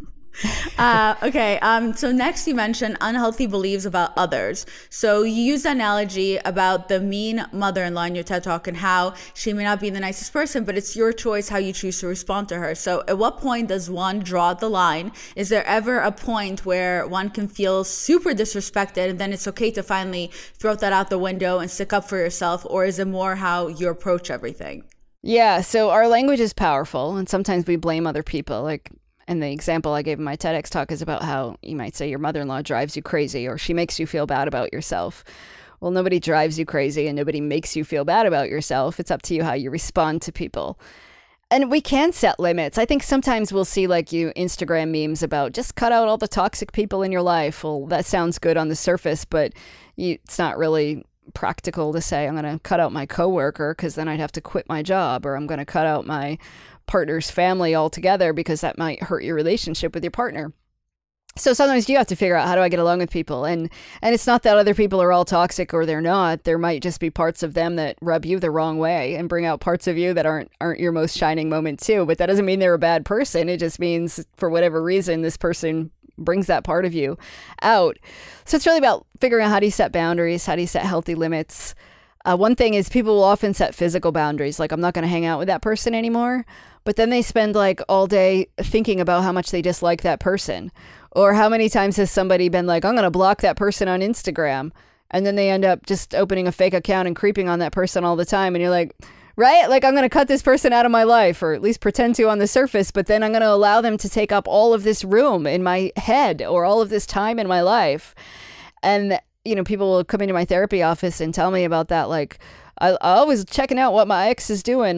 Okay. So next you mentioned unhealthy beliefs about others. So you use the analogy about the mean mother-in-law in your TED Talk and how she may not be the nicest person, but it's your choice how you choose to respond to her. So at what point does one draw the line? Is there ever a point where one can feel super disrespected and then it's okay to finally throw that out the window and stick up for yourself? Or is it more how you approach everything? Yeah. So our language is powerful and sometimes we blame other people. And the example I gave in my TEDx talk is about how you might say your mother-in-law drives you crazy or she makes you feel bad about yourself. Well, nobody drives you crazy and nobody makes you feel bad about yourself. It's up to you how you respond to people. And we can set limits. I think sometimes we'll see like you Instagram memes about just cut out all the toxic people in your life. Well, that sounds good on the surface, but it's not really practical to say I'm going to cut out my coworker because then I'd have to quit my job, or I'm going to cut out my partner's family altogether because that might hurt your relationship with your partner. So sometimes you have to figure out, how do I get along with people? And it's not that other people are all toxic or they're not. There might just be parts of them that rub you the wrong way and bring out parts of you that aren't your most shining moment too. But that doesn't mean they're a bad person. It just means for whatever reason, this person brings that part of you out. So it's really about figuring out, how do you set boundaries? How do you set healthy limits? One thing is, people will often set physical boundaries, like I'm not going to hang out with that person anymore. But then they spend like all day thinking about how much they dislike that person. Or how many times has somebody been like, I'm going to block that person on Instagram. And then they end up just opening a fake account and creeping on that person all the time. And you're like, right? Like, I'm going to cut this person out of my life, or at least pretend to on the surface. But then I'm going to allow them to take up all of this room in my head, or all of this time in my life. And, people will come into my therapy office and tell me about that. Like, I always checking out what my ex is doing,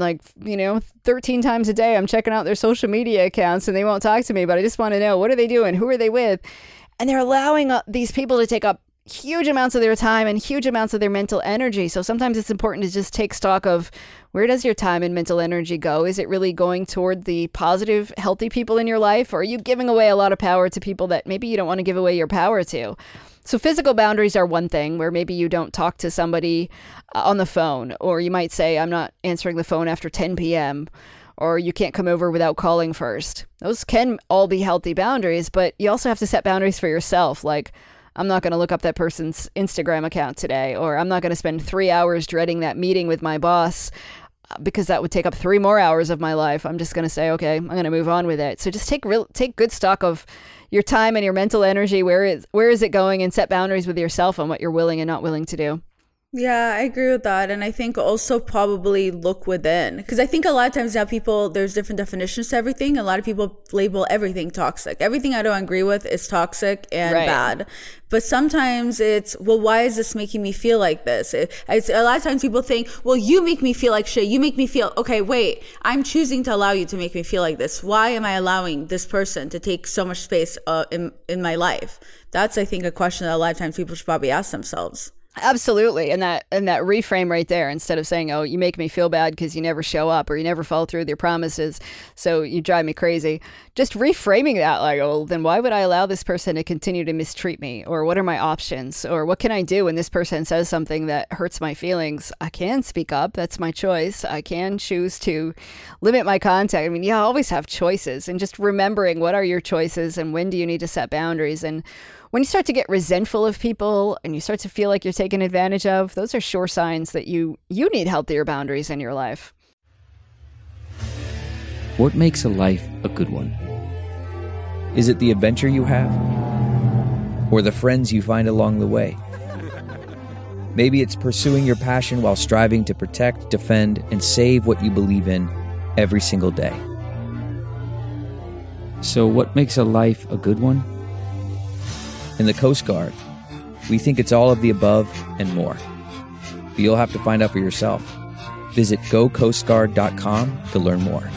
13 times a day. I'm checking out their social media accounts and they won't talk to me, but I just want to know, what are they doing? Who are they with? And they're allowing these people to take up huge amounts of their time and huge amounts of their mental energy. So sometimes it's important to just take stock of, where does your time and mental energy go? Is it really going toward the positive, healthy people in your life? Or are you giving away a lot of power to people that maybe you don't want to give away your power to? So physical boundaries are one thing, where maybe you don't talk to somebody on the phone, or you might say, I'm not answering the phone after 10 p.m., or you can't come over without calling first. Those can all be healthy boundaries, but you also have to set boundaries for yourself. Like, I'm not going to look up that person's Instagram account today, or I'm not going to spend 3 hours dreading that meeting with my boss, because that would take up 3 more hours of my life. I'm just going to say, okay, I'm going to move on with it. So just take good stock of your time and your mental energy. Where is it going? And set boundaries with yourself on what you're willing and not willing to do. Yeah, I agree with that. And I think also probably look within, because I think a lot of times now there's different definitions to everything. A lot of people label everything toxic. Everything I don't agree with is toxic and bad. But sometimes it's, well, why is this making me feel like this? A lot of times people think, well, you make me feel like shit. You make me feel, okay, wait, I'm choosing to allow you to make me feel like this. Why am I allowing this person to take so much space in my life? That's, I think, a question that a lot of times people should probably ask themselves. Absolutely. And that reframe right there, instead of saying, oh, you make me feel bad because you never show up or you never follow through with your promises, so you drive me crazy. Just reframing that, like, oh, then why would I allow this person to continue to mistreat me? Or what are my options? Or what can I do when this person says something that hurts my feelings? I can speak up. That's my choice. I can choose to limit my contact. I mean, I always have choices, and just remembering what are your choices and when do you need to set boundaries. And when you start to get resentful of people and you start to feel like you're taken advantage of, those are sure signs that you need healthier boundaries in your life. What makes a life a good one? Is it the adventure you have? Or the friends you find along the way? Maybe it's pursuing your passion while striving to protect, defend, and save what you believe in every single day. So what makes a life a good one? In the Coast Guard, we think it's all of the above and more. But you'll have to find out for yourself. Visit gocoastguard.com to learn more.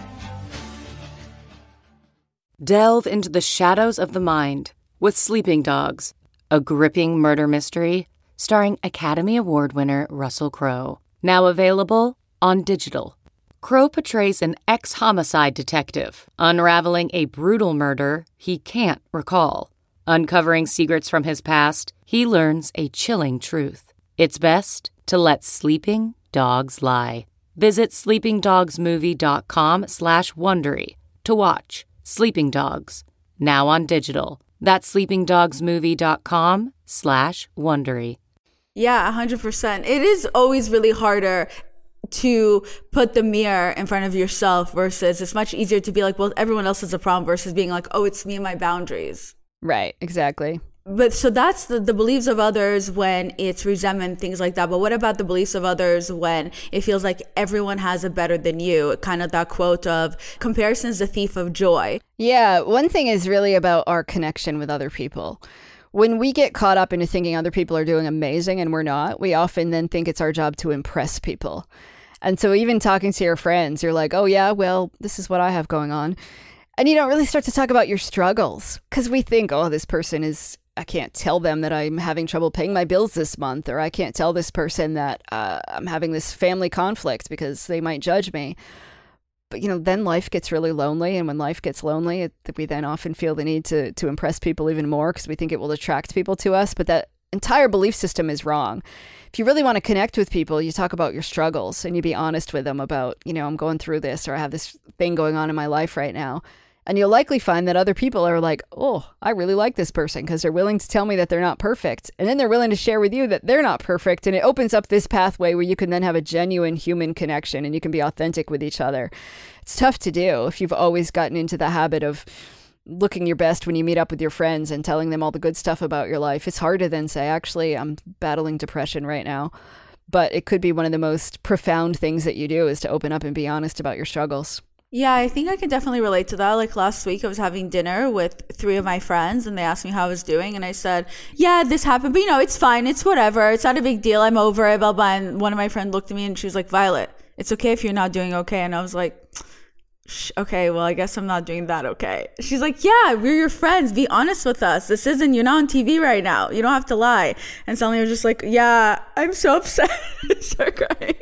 Delve into the shadows of the mind with Sleeping Dogs, a gripping murder mystery starring Academy Award winner Russell Crowe. Now available on digital. Crowe portrays an ex-homicide detective unraveling a brutal murder he can't recall. Uncovering secrets from his past, he learns a chilling truth. It's best to let sleeping dogs lie. Visit sleepingdogsmovie.com/Wondery to watch Sleeping Dogs, now on digital. That's sleepingdogsmovie.com/Wondery. Yeah, 100%. It is always really harder to put the mirror in front of yourself versus it's much easier to be like, well, everyone else has a problem versus being like, oh, it's me and my boundaries. Right, exactly. But so that's the beliefs of others when it's resentment, things like that. But what about the beliefs of others when it feels like everyone has it better than you? Kind of that quote of comparison is the thief of joy. Yeah, one thing is really about our connection with other people. When we get caught up into thinking other people are doing amazing and we're not, we often then think it's our job to impress people. And so even talking to your friends, you're like, oh yeah, well, this is what I have going on. And you don't really start to talk about your struggles because we think, oh, this person is, I can't tell them that I'm having trouble paying my bills this month, or I can't tell this person that I'm having this family conflict because they might judge me. But, then life gets really lonely. And when life gets lonely, we then often feel the need to impress people even more because we think it will attract people to us. But that entire belief system is wrong. If you really want to connect with people, you talk about your struggles and you be honest with them about, I'm going through this, or I have this thing going on in my life right now. And you'll likely find that other people are like, oh, I really like this person because they're willing to tell me that they're not perfect. And then they're willing to share with you that they're not perfect. And it opens up this pathway where you can then have a genuine human connection and you can be authentic with each other. It's tough to do if you've always gotten into the habit of looking your best when you meet up with your friends and telling them all the good stuff about your life. It's hard to then say, actually, I'm battling depression right now. But it could be one of the most profound things that you do is to open up and be honest about your struggles. Yeah, I think I can definitely relate to that. Like last week, I was having dinner with 3 of my friends and they asked me how I was doing. And I said, yeah, this happened, but it's fine. It's whatever. It's not a big deal. I'm over it, blah, blah. And one of my friends looked at me and she was like, Violet, it's okay if you're not doing okay. And I was like, okay, well, I guess I'm not doing that okay. She's like, yeah, we're your friends. Be honest with us. You're not on TV right now. You don't have to lie. And suddenly I was just like, yeah, I'm so upset. I start crying.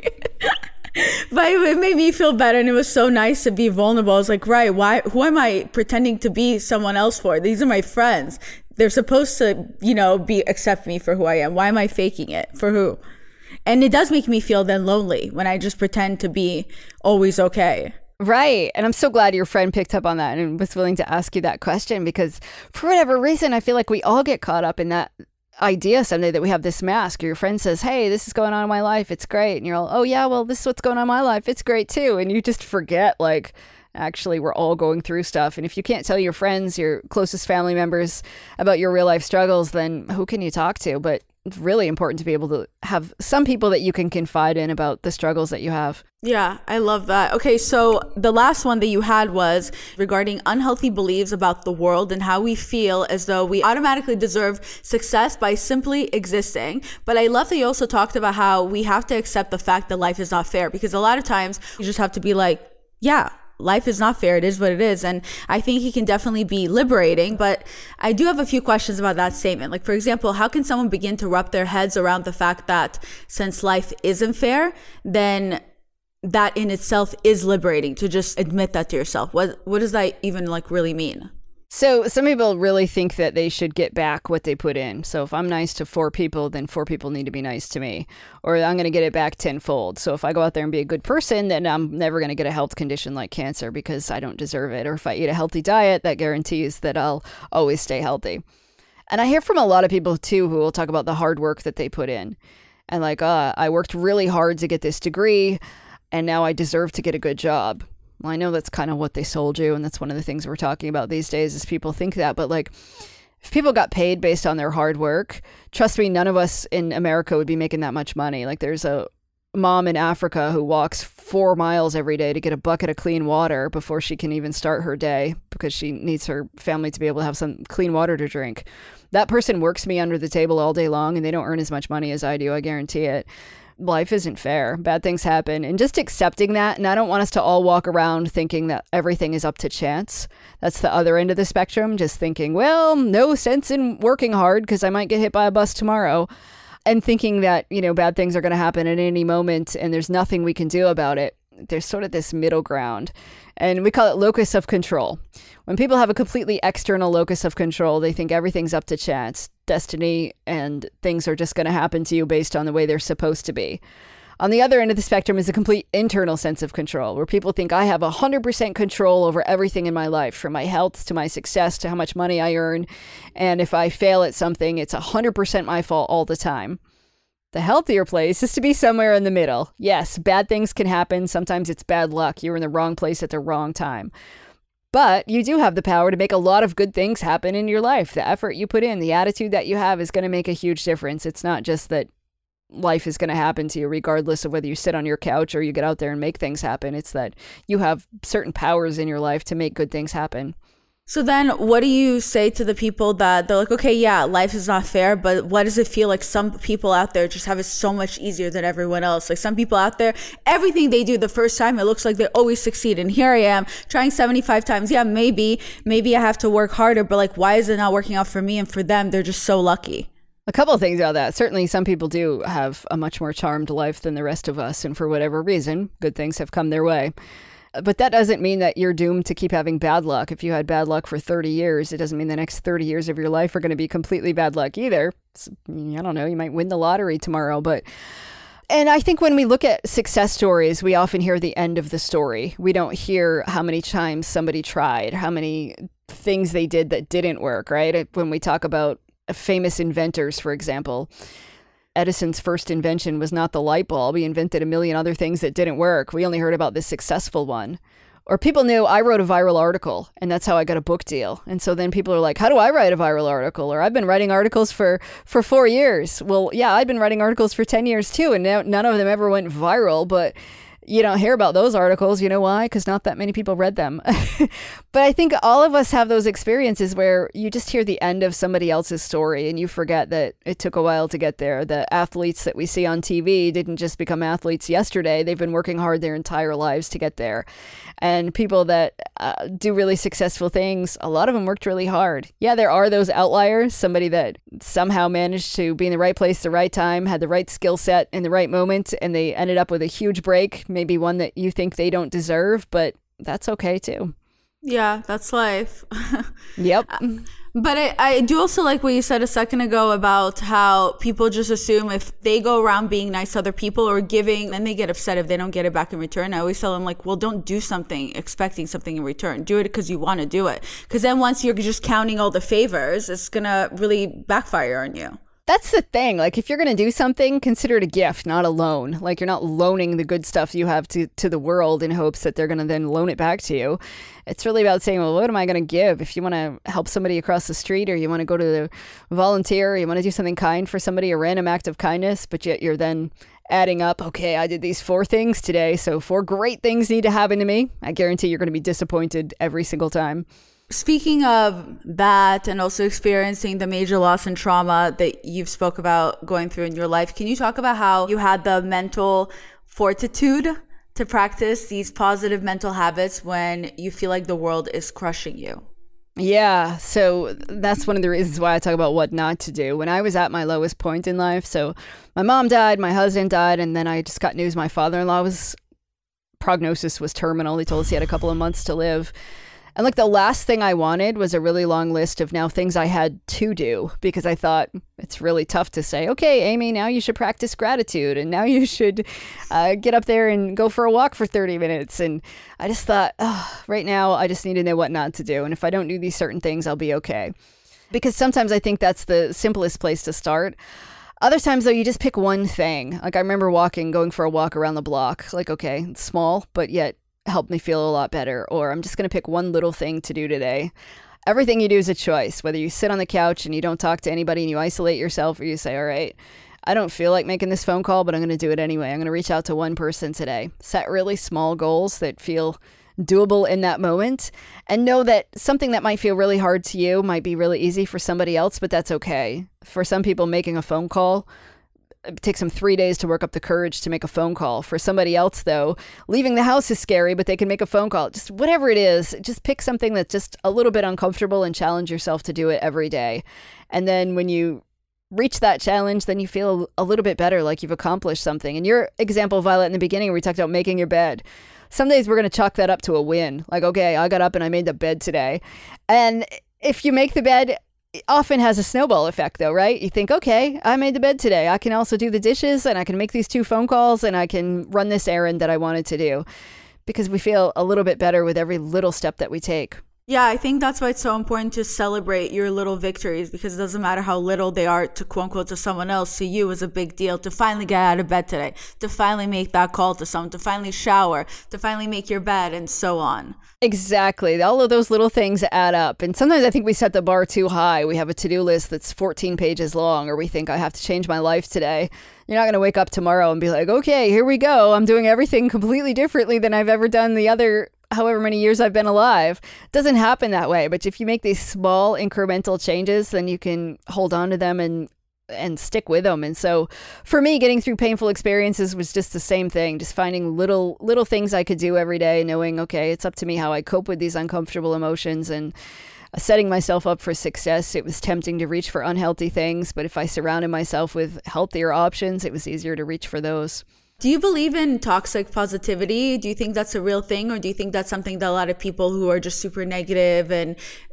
But it made me feel better, and it was so nice to be vulnerable. I was like, right, who am I pretending to be someone else for? These are my friends. They're supposed to, accept me for who I am. Why am I faking it? For who? And it does make me feel then lonely when I just pretend to be always okay. Right. And I'm so glad your friend picked up on that and was willing to ask you that question, because for whatever reason, I feel like we all get caught up in that idea someday that we have this mask, or your friend says, hey, this is going on in my life, it's great, and you're all, oh yeah, well, this is what's going on in my life, it's great too. And you just forget, like, actually we're all going through stuff. And if you can't tell your friends, your closest family members about your real life struggles, then who can you talk to? But it's really important to be able to have some people that you can confide in about the struggles that you have. Yeah, I love that. Okay, so the last one that you had was regarding unhealthy beliefs about the world and how we feel as though we automatically deserve success by simply existing. But I love that you also talked about how we have to accept the fact that life is not fair, because a lot of times you just have to be like, yeah, life is not fair. It is what it is. And I think it can definitely be liberating. But I do have a few questions about that statement. Like, for example, how can someone begin to wrap their heads around the fact that since life isn't fair, then that in itself is liberating to just admit that to yourself? What does that even really mean? So some people really think that they should get back what they put in. So if I'm nice to 4 people, then 4 people need to be nice to me, or I'm going to get it back tenfold. So if I go out there and be a good person, then I'm never going to get a health condition like cancer because I don't deserve it. Or if I eat a healthy diet, that guarantees that I'll always stay healthy. And I hear from a lot of people too, who will talk about the hard work that they put in. And like, I worked really hard to get this degree, and now I deserve to get a good job. Well, I know that's kind of what they sold you, and that's one of the things we're talking about these days is people think that. But like, if people got paid based on their hard work, trust me, none of us in America would be making that much money. Like, there's a mom in Africa who walks 4 miles every day to get a bucket of clean water before she can even start her day because she needs her family to be able to have some clean water to drink. That person works me under the table all day long, and they don't earn as much money as I do, I guarantee it. Life isn't fair. Bad things happen. And just accepting that. And I don't want us to all walk around thinking that everything is up to chance. That's the other end of the spectrum. Just thinking, well, no sense in working hard because I might get hit by a bus tomorrow. And thinking that, bad things are going to happen at any moment and there's nothing we can do about it. There's sort of this middle ground. And we call it locus of control. When people have a completely external locus of control, they think everything's up to chance, destiny, and things are just going to happen to you based on the way they're supposed to be. On the other end of the spectrum is a complete internal sense of control, where people think I have 100% control over everything in my life, from my health to my success to how much money I earn. And if I fail at something, it's 100% my fault all the time. The healthier place is to be somewhere in the middle. Yes, bad things can happen. Sometimes it's bad luck. You're in the wrong place at the wrong time. But you do have the power to make a lot of good things happen in your life. The effort you put in, the attitude that you have is going to make a huge difference. It's not just that life is going to happen to you regardless of whether you sit on your couch or you get out there and make things happen. It's that you have certain powers in your life to make good things happen. So then what do you say to the people that they're like, okay, yeah, life is not fair, but what does it feel like some people out there just have it so much easier than everyone else? Like some people out there, everything they do the first time, it looks like they always succeed. And here I am trying 75 times. Yeah, maybe I have to work harder, but like, why is it not working out for me? And for them, they're just so lucky. A couple of things about that. Certainly, some people do have a much more charmed life than the rest of us. And for whatever reason, good things have come their way. But that doesn't mean that you're doomed to keep having bad luck. If you had bad luck for 30 years, it doesn't mean the next 30 years of your life are going to be completely bad luck either. I don't know, you might win the lottery tomorrow. And I think when we look at success stories, we often hear the end of the story. We don't hear how many times somebody tried, how many things they did that didn't work, right? When we talk about famous inventors, for example, Edison's first invention was not the light bulb. He invented a million other things that didn't work. We only heard about the successful one. Or people knew I wrote a viral article and that's how I got a book deal. And so then people are like, how do I write a viral article? Or I've been writing articles for 4 years. Well, yeah, I've been writing articles for 10 years too. And now none of them ever went viral, but you don't hear about those articles. You know why? Because not that many people read them. But I think all of us have those experiences where you just hear the end of somebody else's story and you forget that it took a while to get there. The athletes that we see on TV didn't just become athletes yesterday. They've been working hard their entire lives to get there. And people that do really successful things, a lot of them worked really hard. Yeah, there are those outliers, somebody that somehow managed to be in the right place, the right time, had the right skill set in the right moment, and they ended up with a huge break, maybe one that you think they don't deserve, but that's okay too. Yeah, that's life. Yep. But I do also like what you said a second ago about how people just assume if they go around being nice to other people or giving, then they get upset if they don't get it back in return. I always tell them, like, well, don't do something expecting something in return. Do it because you want to do it. Because then once you're just counting all the favors, it's going to really backfire on you. That's the thing. Like, if you're going to do something, consider it a gift, not a loan. Like, you're not loaning the good stuff you have to the world in hopes that they're going to then loan it back to you. It's really about saying, well, what am I going to give? If you want to help somebody across the street, or you want to go to the volunteer, or you want to do something kind for somebody, a random act of kindness, but yet you're then adding up, okay, I did these 4 things today, so 4 great things need to happen to me. I guarantee you're going to be disappointed every single time. Speaking of that and also experiencing the major loss and trauma that you've spoke about going through in your life, can you talk about how you had the mental fortitude to practice these positive mental habits when you feel like the world is crushing you? Yeah, so that's one of the reasons why I talk about what not to do. When I was at my lowest point in life, so my mom died, my husband died, and then I just got news my father-in-law's prognosis was terminal. They told us he had a couple of months to live. And like the last thing I wanted was a really long list of now things I had to do, because I thought it's really tough to say, okay, Amy, now you should practice gratitude, and now you should get up there and go for a walk for 30 minutes. And I just thought, right now I just need to know what not to do. And if I don't do these certain things, I'll be okay. Because sometimes I think that's the simplest place to start. Other times, though, you just pick one thing. Like I remember going for a walk around the block. Like, okay, it's small, but yet helped me feel a lot better. Or I'm just going to pick one little thing to do today. Everything you do is a choice. Whether you sit on the couch and you don't talk to anybody and you isolate yourself, or you say, all right, I don't feel like making this phone call, but I'm going to do it anyway. I'm going to reach out to one person today. Set really small goals that feel doable in that moment, and know that something that might feel really hard to you might be really easy for somebody else, but that's okay. For some people, making a phone call, it takes them 3 days to work up the courage to make a phone call. For somebody else, though, leaving the house is scary, but they can make a phone call. Just whatever it is, just pick something that's just a little bit uncomfortable and challenge yourself to do it every day. And then when you reach that challenge, then you feel a little bit better, like you've accomplished something. And your example, Violet, in the beginning, where we talked about making your bed, some days we're going to chalk that up to a win. Like, okay, I got up and I made the bed today. And if you make the bed, it often has a snowball effect, though, right? You think, okay, I made the bed today. I can also do the dishes, and I can make these 2 phone calls, and I can run this errand that I wanted to do, because we feel a little bit better with every little step that we take. Yeah, I think that's why it's so important to celebrate your little victories, because it doesn't matter how little they are to quote unquote to someone else. To you is a big deal to finally get out of bed today, to finally make that call to someone, to finally shower, to finally make your bed, and so on. Exactly. All of those little things add up. And sometimes I think we set the bar too high. We have a to-do list that's 14 pages long, or we think I have to change my life today. You're not going to wake up tomorrow and be like, okay, here we go. I'm doing everything completely differently than I've ever done the other however many years I've been alive. It doesn't happen that way. But if you make these small incremental changes, then you can hold on to them and stick with them. And so for me, getting through painful experiences was just the same thing, just finding little things I could do every day, knowing, okay, it's up to me how I cope with these uncomfortable emotions, and setting myself up for success. It was tempting to reach for unhealthy things, but if I surrounded myself with healthier options, it was easier to reach for those. Do you believe in toxic positivity? Do you think that's a real thing, or do you think that's something that a lot of people who are just super negative and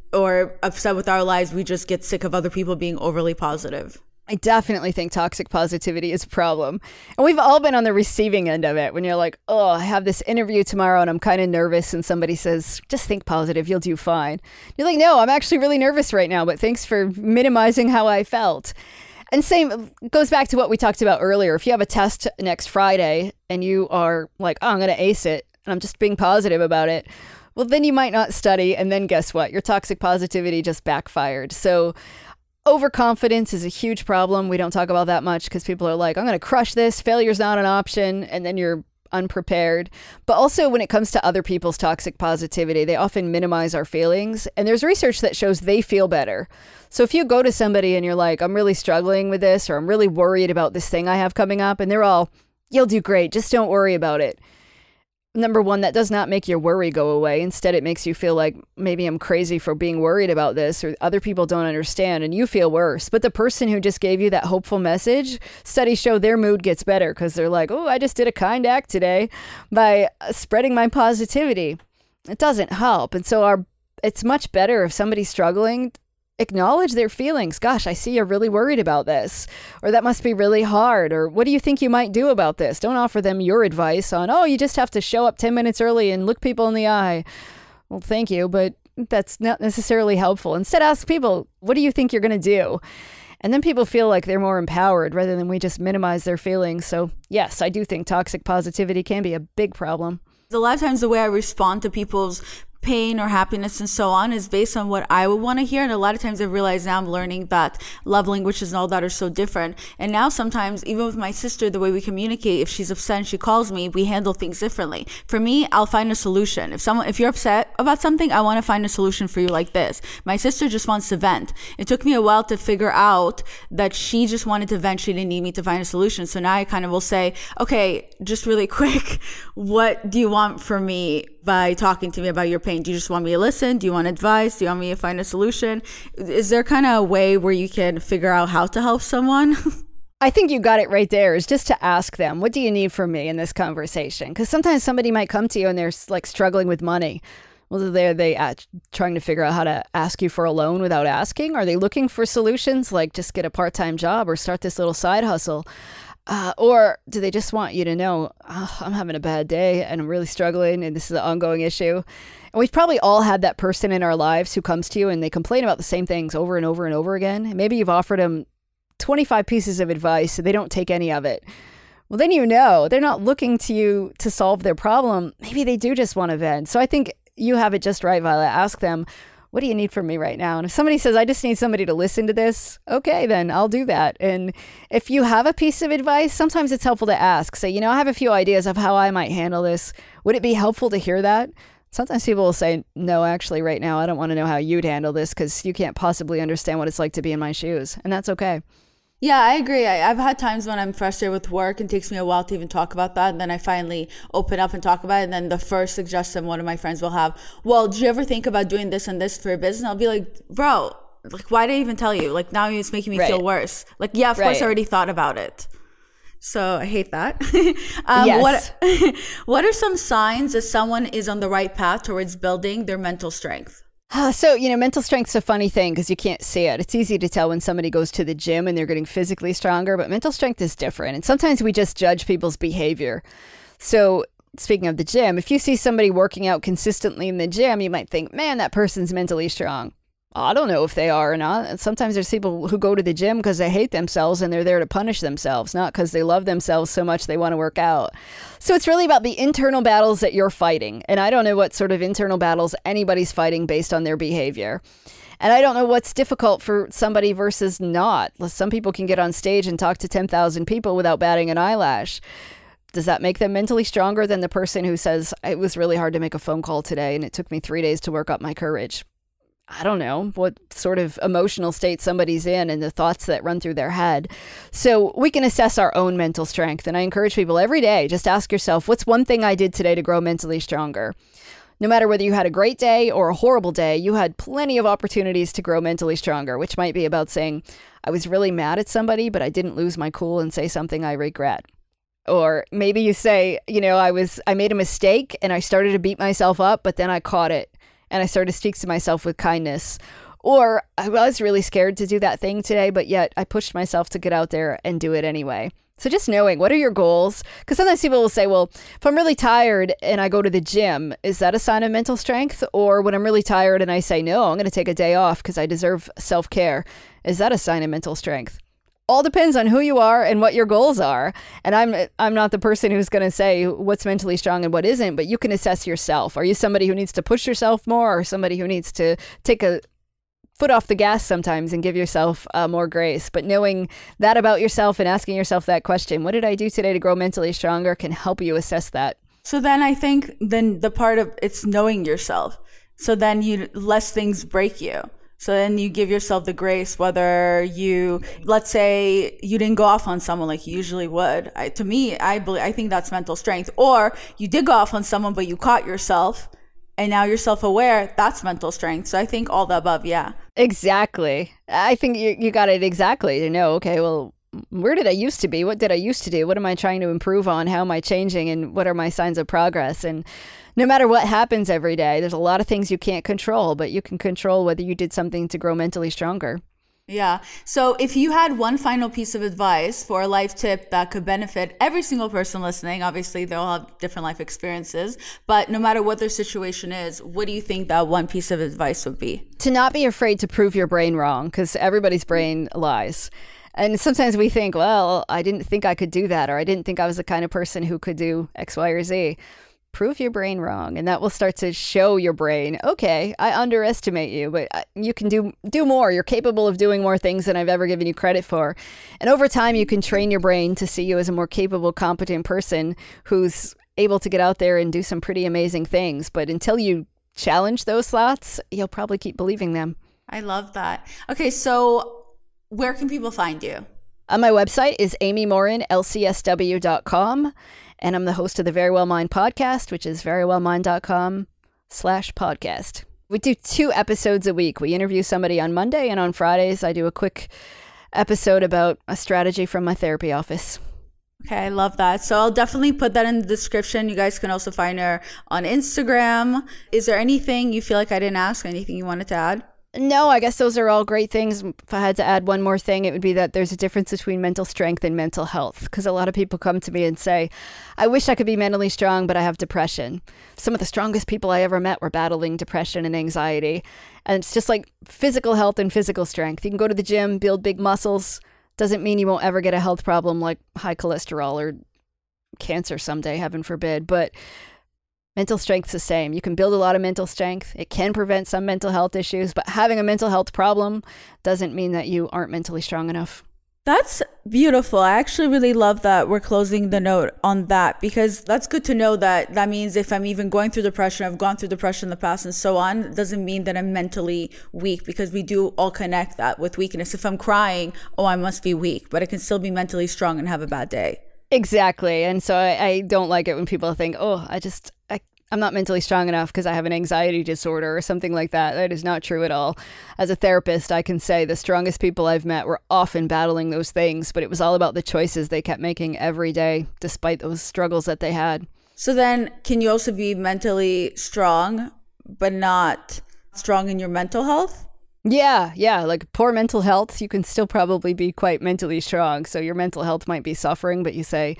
or upset with our lives, we just get sick of other people being overly positive? I definitely think toxic positivity is a problem. And we've all been on the receiving end of it when you're like, oh, I have this interview tomorrow and I'm kind of nervous, and somebody says, just think positive, you'll do fine. You're like, no, I'm actually really nervous right now, but thanks for minimizing how I felt. And same goes back to what we talked about earlier. If you have a test next Friday and you are like, oh, I'm going to ace it, and I'm just being positive about it, well, then you might not study. And then guess what? Your toxic positivity just backfired. So overconfidence is a huge problem. We don't talk about that much because people are like, I'm going to crush this. Failure's not an option. And then you're unprepared. But also when it comes to other people's toxic positivity, they often minimize our feelings. And there's research that shows they feel better. So if you go to somebody and you're like, I'm really struggling with this, or I'm really worried about this thing I have coming up, and they're all, you'll do great, just don't worry about it. Number one, that does not make your worry go away. Instead, it makes you feel like maybe I'm crazy for being worried about this, or other people don't understand, and you feel worse. But the person who just gave you that hopeful message, studies show their mood gets better because they're like, oh, I just did a kind act today by spreading my positivity. It doesn't help. And so it's much better if somebody's struggling, acknowledge their feelings. Gosh, I see you're really worried about this, or that must be really hard, or what do you think you might do about this? Don't offer them your advice on, oh, you just have to show up 10 minutes early and look people in the eye. Well, thank you, but that's not necessarily helpful. Instead, ask people, what do you think you're going to do? And then people feel like they're more empowered rather than we just minimize their feelings. So yes, I do think toxic positivity can be a big problem. A lot of times the way I respond to people's pain or happiness and so on is based on what I would want to hear. And a lot of times I realize now I'm learning that love languages and all that are so different. And now sometimes, even with my sister, the way we communicate, if she's upset and she calls me, we handle things differently. For me, I'll find a solution. If you're upset about something, I want to find a solution for you like this. My sister just wants to vent. It took me a while to figure out that she just wanted to vent. She didn't need me to find a solution. So now I kind of will say, okay, just really quick, what do you want from me by talking to me about your pain? Do you just want me to listen? Do you want advice? Do you want me to find a solution? Is there kind of a way where you can figure out how to help someone? I think you got it right there, is just to ask them, what do you need from me in this conversation? Because sometimes somebody might come to you and they're like struggling with money. Well, are they trying to figure out how to ask you for a loan without asking? Are they looking for solutions like just get a part-time job or start this little side hustle? Or do they just want you to know, oh, I'm having a bad day and I'm really struggling and this is an ongoing issue? And we've probably all had that person in our lives who comes to you and they complain about the same things over and over and over again. And maybe you've offered them 25 pieces of advice, so they don't take any of it. Well, then you know they're not looking to you to solve their problem. Maybe they do just want to vent. So I think you have it just right, Violet. Ask them, what do you need from me right now? And if somebody says, I just need somebody to listen to this, okay, then I'll do that. And if you have a piece of advice, sometimes it's helpful to ask. Say, I have a few ideas of how I might handle this. Would it be helpful to hear that? Sometimes people will say, no, actually, right now, I don't want to know how you'd handle this because you can't possibly understand what it's like to be in my shoes. And that's okay. Yeah, I agree. I've had times when I'm frustrated with work and it takes me a while to even talk about that. And then I finally open up and talk about it. And then the first suggestion one of my friends will have, well, did you ever think about doing this and this for your business? And I'll be like, bro, like, why did I even tell you? Like, now it's making me feel worse. Like, yeah, of course I already thought about it. So I hate that. Yes. What are some signs that someone is on the right path towards building their mental strength? So, mental strength's a funny thing because you can't see it. It's easy to tell when somebody goes to the gym and they're getting physically stronger, but mental strength is different. And sometimes we just judge people's behavior. So speaking of the gym, if you see somebody working out consistently in the gym, you might think, man, that person's mentally strong. I don't know if they are or not. And sometimes there's people who go to the gym because they hate themselves and they're there to punish themselves, not because they love themselves so much they want to work out. So it's really about the internal battles that you're fighting. And I don't know what sort of internal battles anybody's fighting based on their behavior. And I don't know what's difficult for somebody versus not. Some people can get on stage and talk to 10,000 people without batting an eyelash. Does that make them mentally stronger than the person who says, it was really hard to make a phone call today and it took me 3 days to work up my courage? I don't know what sort of emotional state somebody's in and the thoughts that run through their head. So we can assess our own mental strength. And I encourage people every day, just ask yourself, what's one thing I did today to grow mentally stronger? No matter whether you had a great day or a horrible day, you had plenty of opportunities to grow mentally stronger, which might be about saying, I was really mad at somebody, but I didn't lose my cool and say something I regret. Or maybe you say, I made a mistake and I started to beat myself up, but then I caught it. And I started to speak to myself with kindness. Or I was really scared to do that thing today, but yet I pushed myself to get out there and do it anyway. So just knowing, what are your goals? Because sometimes people will say, well, if I'm really tired and I go to the gym, is that a sign of mental strength? Or when I'm really tired and I say, no, I'm going to take a day off because I deserve self-care, is that a sign of mental strength? All depends on who you are and what your goals are. And I'm not the person who's going to say what's mentally strong and what isn't, but you can assess yourself. Are you somebody who needs to push yourself more, or somebody who needs to take a foot off the gas sometimes and give yourself more grace? But knowing that about yourself and asking yourself that question, what did I do today to grow mentally stronger, can help you assess that. So then I think the part of it's knowing yourself. So then less things break you. So then you give yourself the grace, whether let's say you didn't go off on someone like you usually would. I think that's mental strength. Or you did go off on someone, but you caught yourself and now you're self-aware. That's mental strength. So I think all the above, yeah. Exactly. I think you got it exactly to know, okay, well, where did I used to be? What did I used to do? What am I trying to improve on? How am I changing? And what are my signs of progress? And no matter what happens every day, there's a lot of things you can't control, but you can control whether you did something to grow mentally stronger. Yeah. So if you had one final piece of advice for a life tip that could benefit every single person listening, obviously they all have different life experiences, but no matter what their situation is, what do you think that one piece of advice would be? To not be afraid to prove your brain wrong, because everybody's brain lies. And sometimes we think, well, I didn't think I could do that, or I didn't think I was the kind of person who could do X, Y, or Z. Prove your brain wrong, and that will start to show your brain, okay, I underestimate you, but you can do more. You're capable of doing more things than I've ever given you credit for. And over time, you can train your brain to see you as a more capable, competent person who's able to get out there and do some pretty amazing things. But until you challenge those thoughts, you'll probably keep believing them. I love that. Okay, so where can people find you? My website is amymorinlcsw.com. And I'm the host of the Very Well Mind podcast, which is verywellmind.com/podcast. We do 2 episodes a week. We interview somebody on Monday, and on Fridays, I do a quick episode about a strategy from my therapy office. Okay, I love that. So I'll definitely put that in the description. You guys can also find her on Instagram. Is there anything you feel like I didn't ask? Anything you wanted to add? No, I guess those are all great things. If I had to add one more thing, it would be that there's a difference between mental strength and mental health. Because a lot of people come to me and say, I wish I could be mentally strong, but I have depression. Some of the strongest people I ever met were battling depression and anxiety. And it's just like physical health and physical strength. You can go to the gym, build big muscles. Doesn't mean you won't ever get a health problem like high cholesterol or cancer someday, heaven forbid. But mental strength's the same. You can build a lot of mental strength. It can prevent some mental health issues, but having a mental health problem doesn't mean that you aren't mentally strong enough. That's beautiful. I actually really love that we're closing the note on that, because that's good to know that means if I'm even going through depression, I've gone through depression in the past and so on, it doesn't mean that I'm mentally weak, because we do all connect that with weakness. If I'm crying, I must be weak, but I can still be mentally strong and have a bad day. Exactly. And so I don't like it when people think, I'm not mentally strong enough because I have an anxiety disorder or something like that. That is not true at all. As a therapist, I can say the strongest people I've met were often battling those things, but it was all about the choices they kept making every day, despite those struggles that they had. So then can you also be mentally strong, but not strong in your mental health? Yeah. Like poor mental health, you can still probably be quite mentally strong. So your mental health might be suffering, but you say,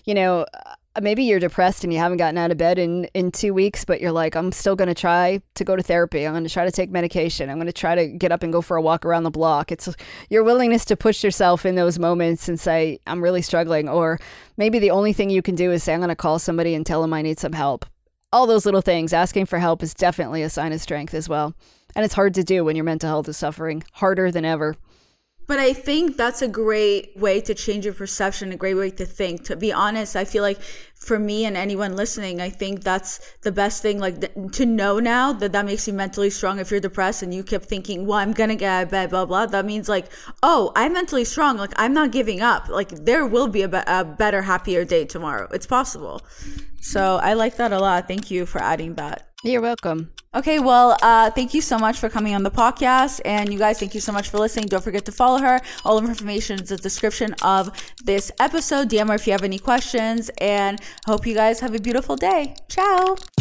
maybe you're depressed and you haven't gotten out of bed in 2 weeks, but you're like, I'm still going to try to go to therapy. I'm going to try to take medication. I'm going to try to get up and go for a walk around the block. It's your willingness to push yourself in those moments and say, I'm really struggling. Or maybe the only thing you can do is say, I'm going to call somebody and tell them I need some help. All those little things, asking for help is definitely a sign of strength as well. And it's hard to do when your mental health is suffering, harder than ever. But I think that's a great way to change your perception, a great way to think. To be honest, I feel like for me and anyone listening, I think that's the best thing, like to know now that makes you mentally strong. If you're depressed and you kept thinking, well, I'm going to get out of bed, blah, blah, that means like, oh, I'm mentally strong. Like I'm not giving up. Like there will be a better, happier day tomorrow. It's possible. So I like that a lot. Thank you for adding that. You're welcome. Okay, well, thank you so much for coming on the podcast. And you guys, thank you so much for listening. Don't forget to follow her. All of her information is in the description of this episode. DM her if you have any questions. And I hope you guys have a beautiful day. Ciao.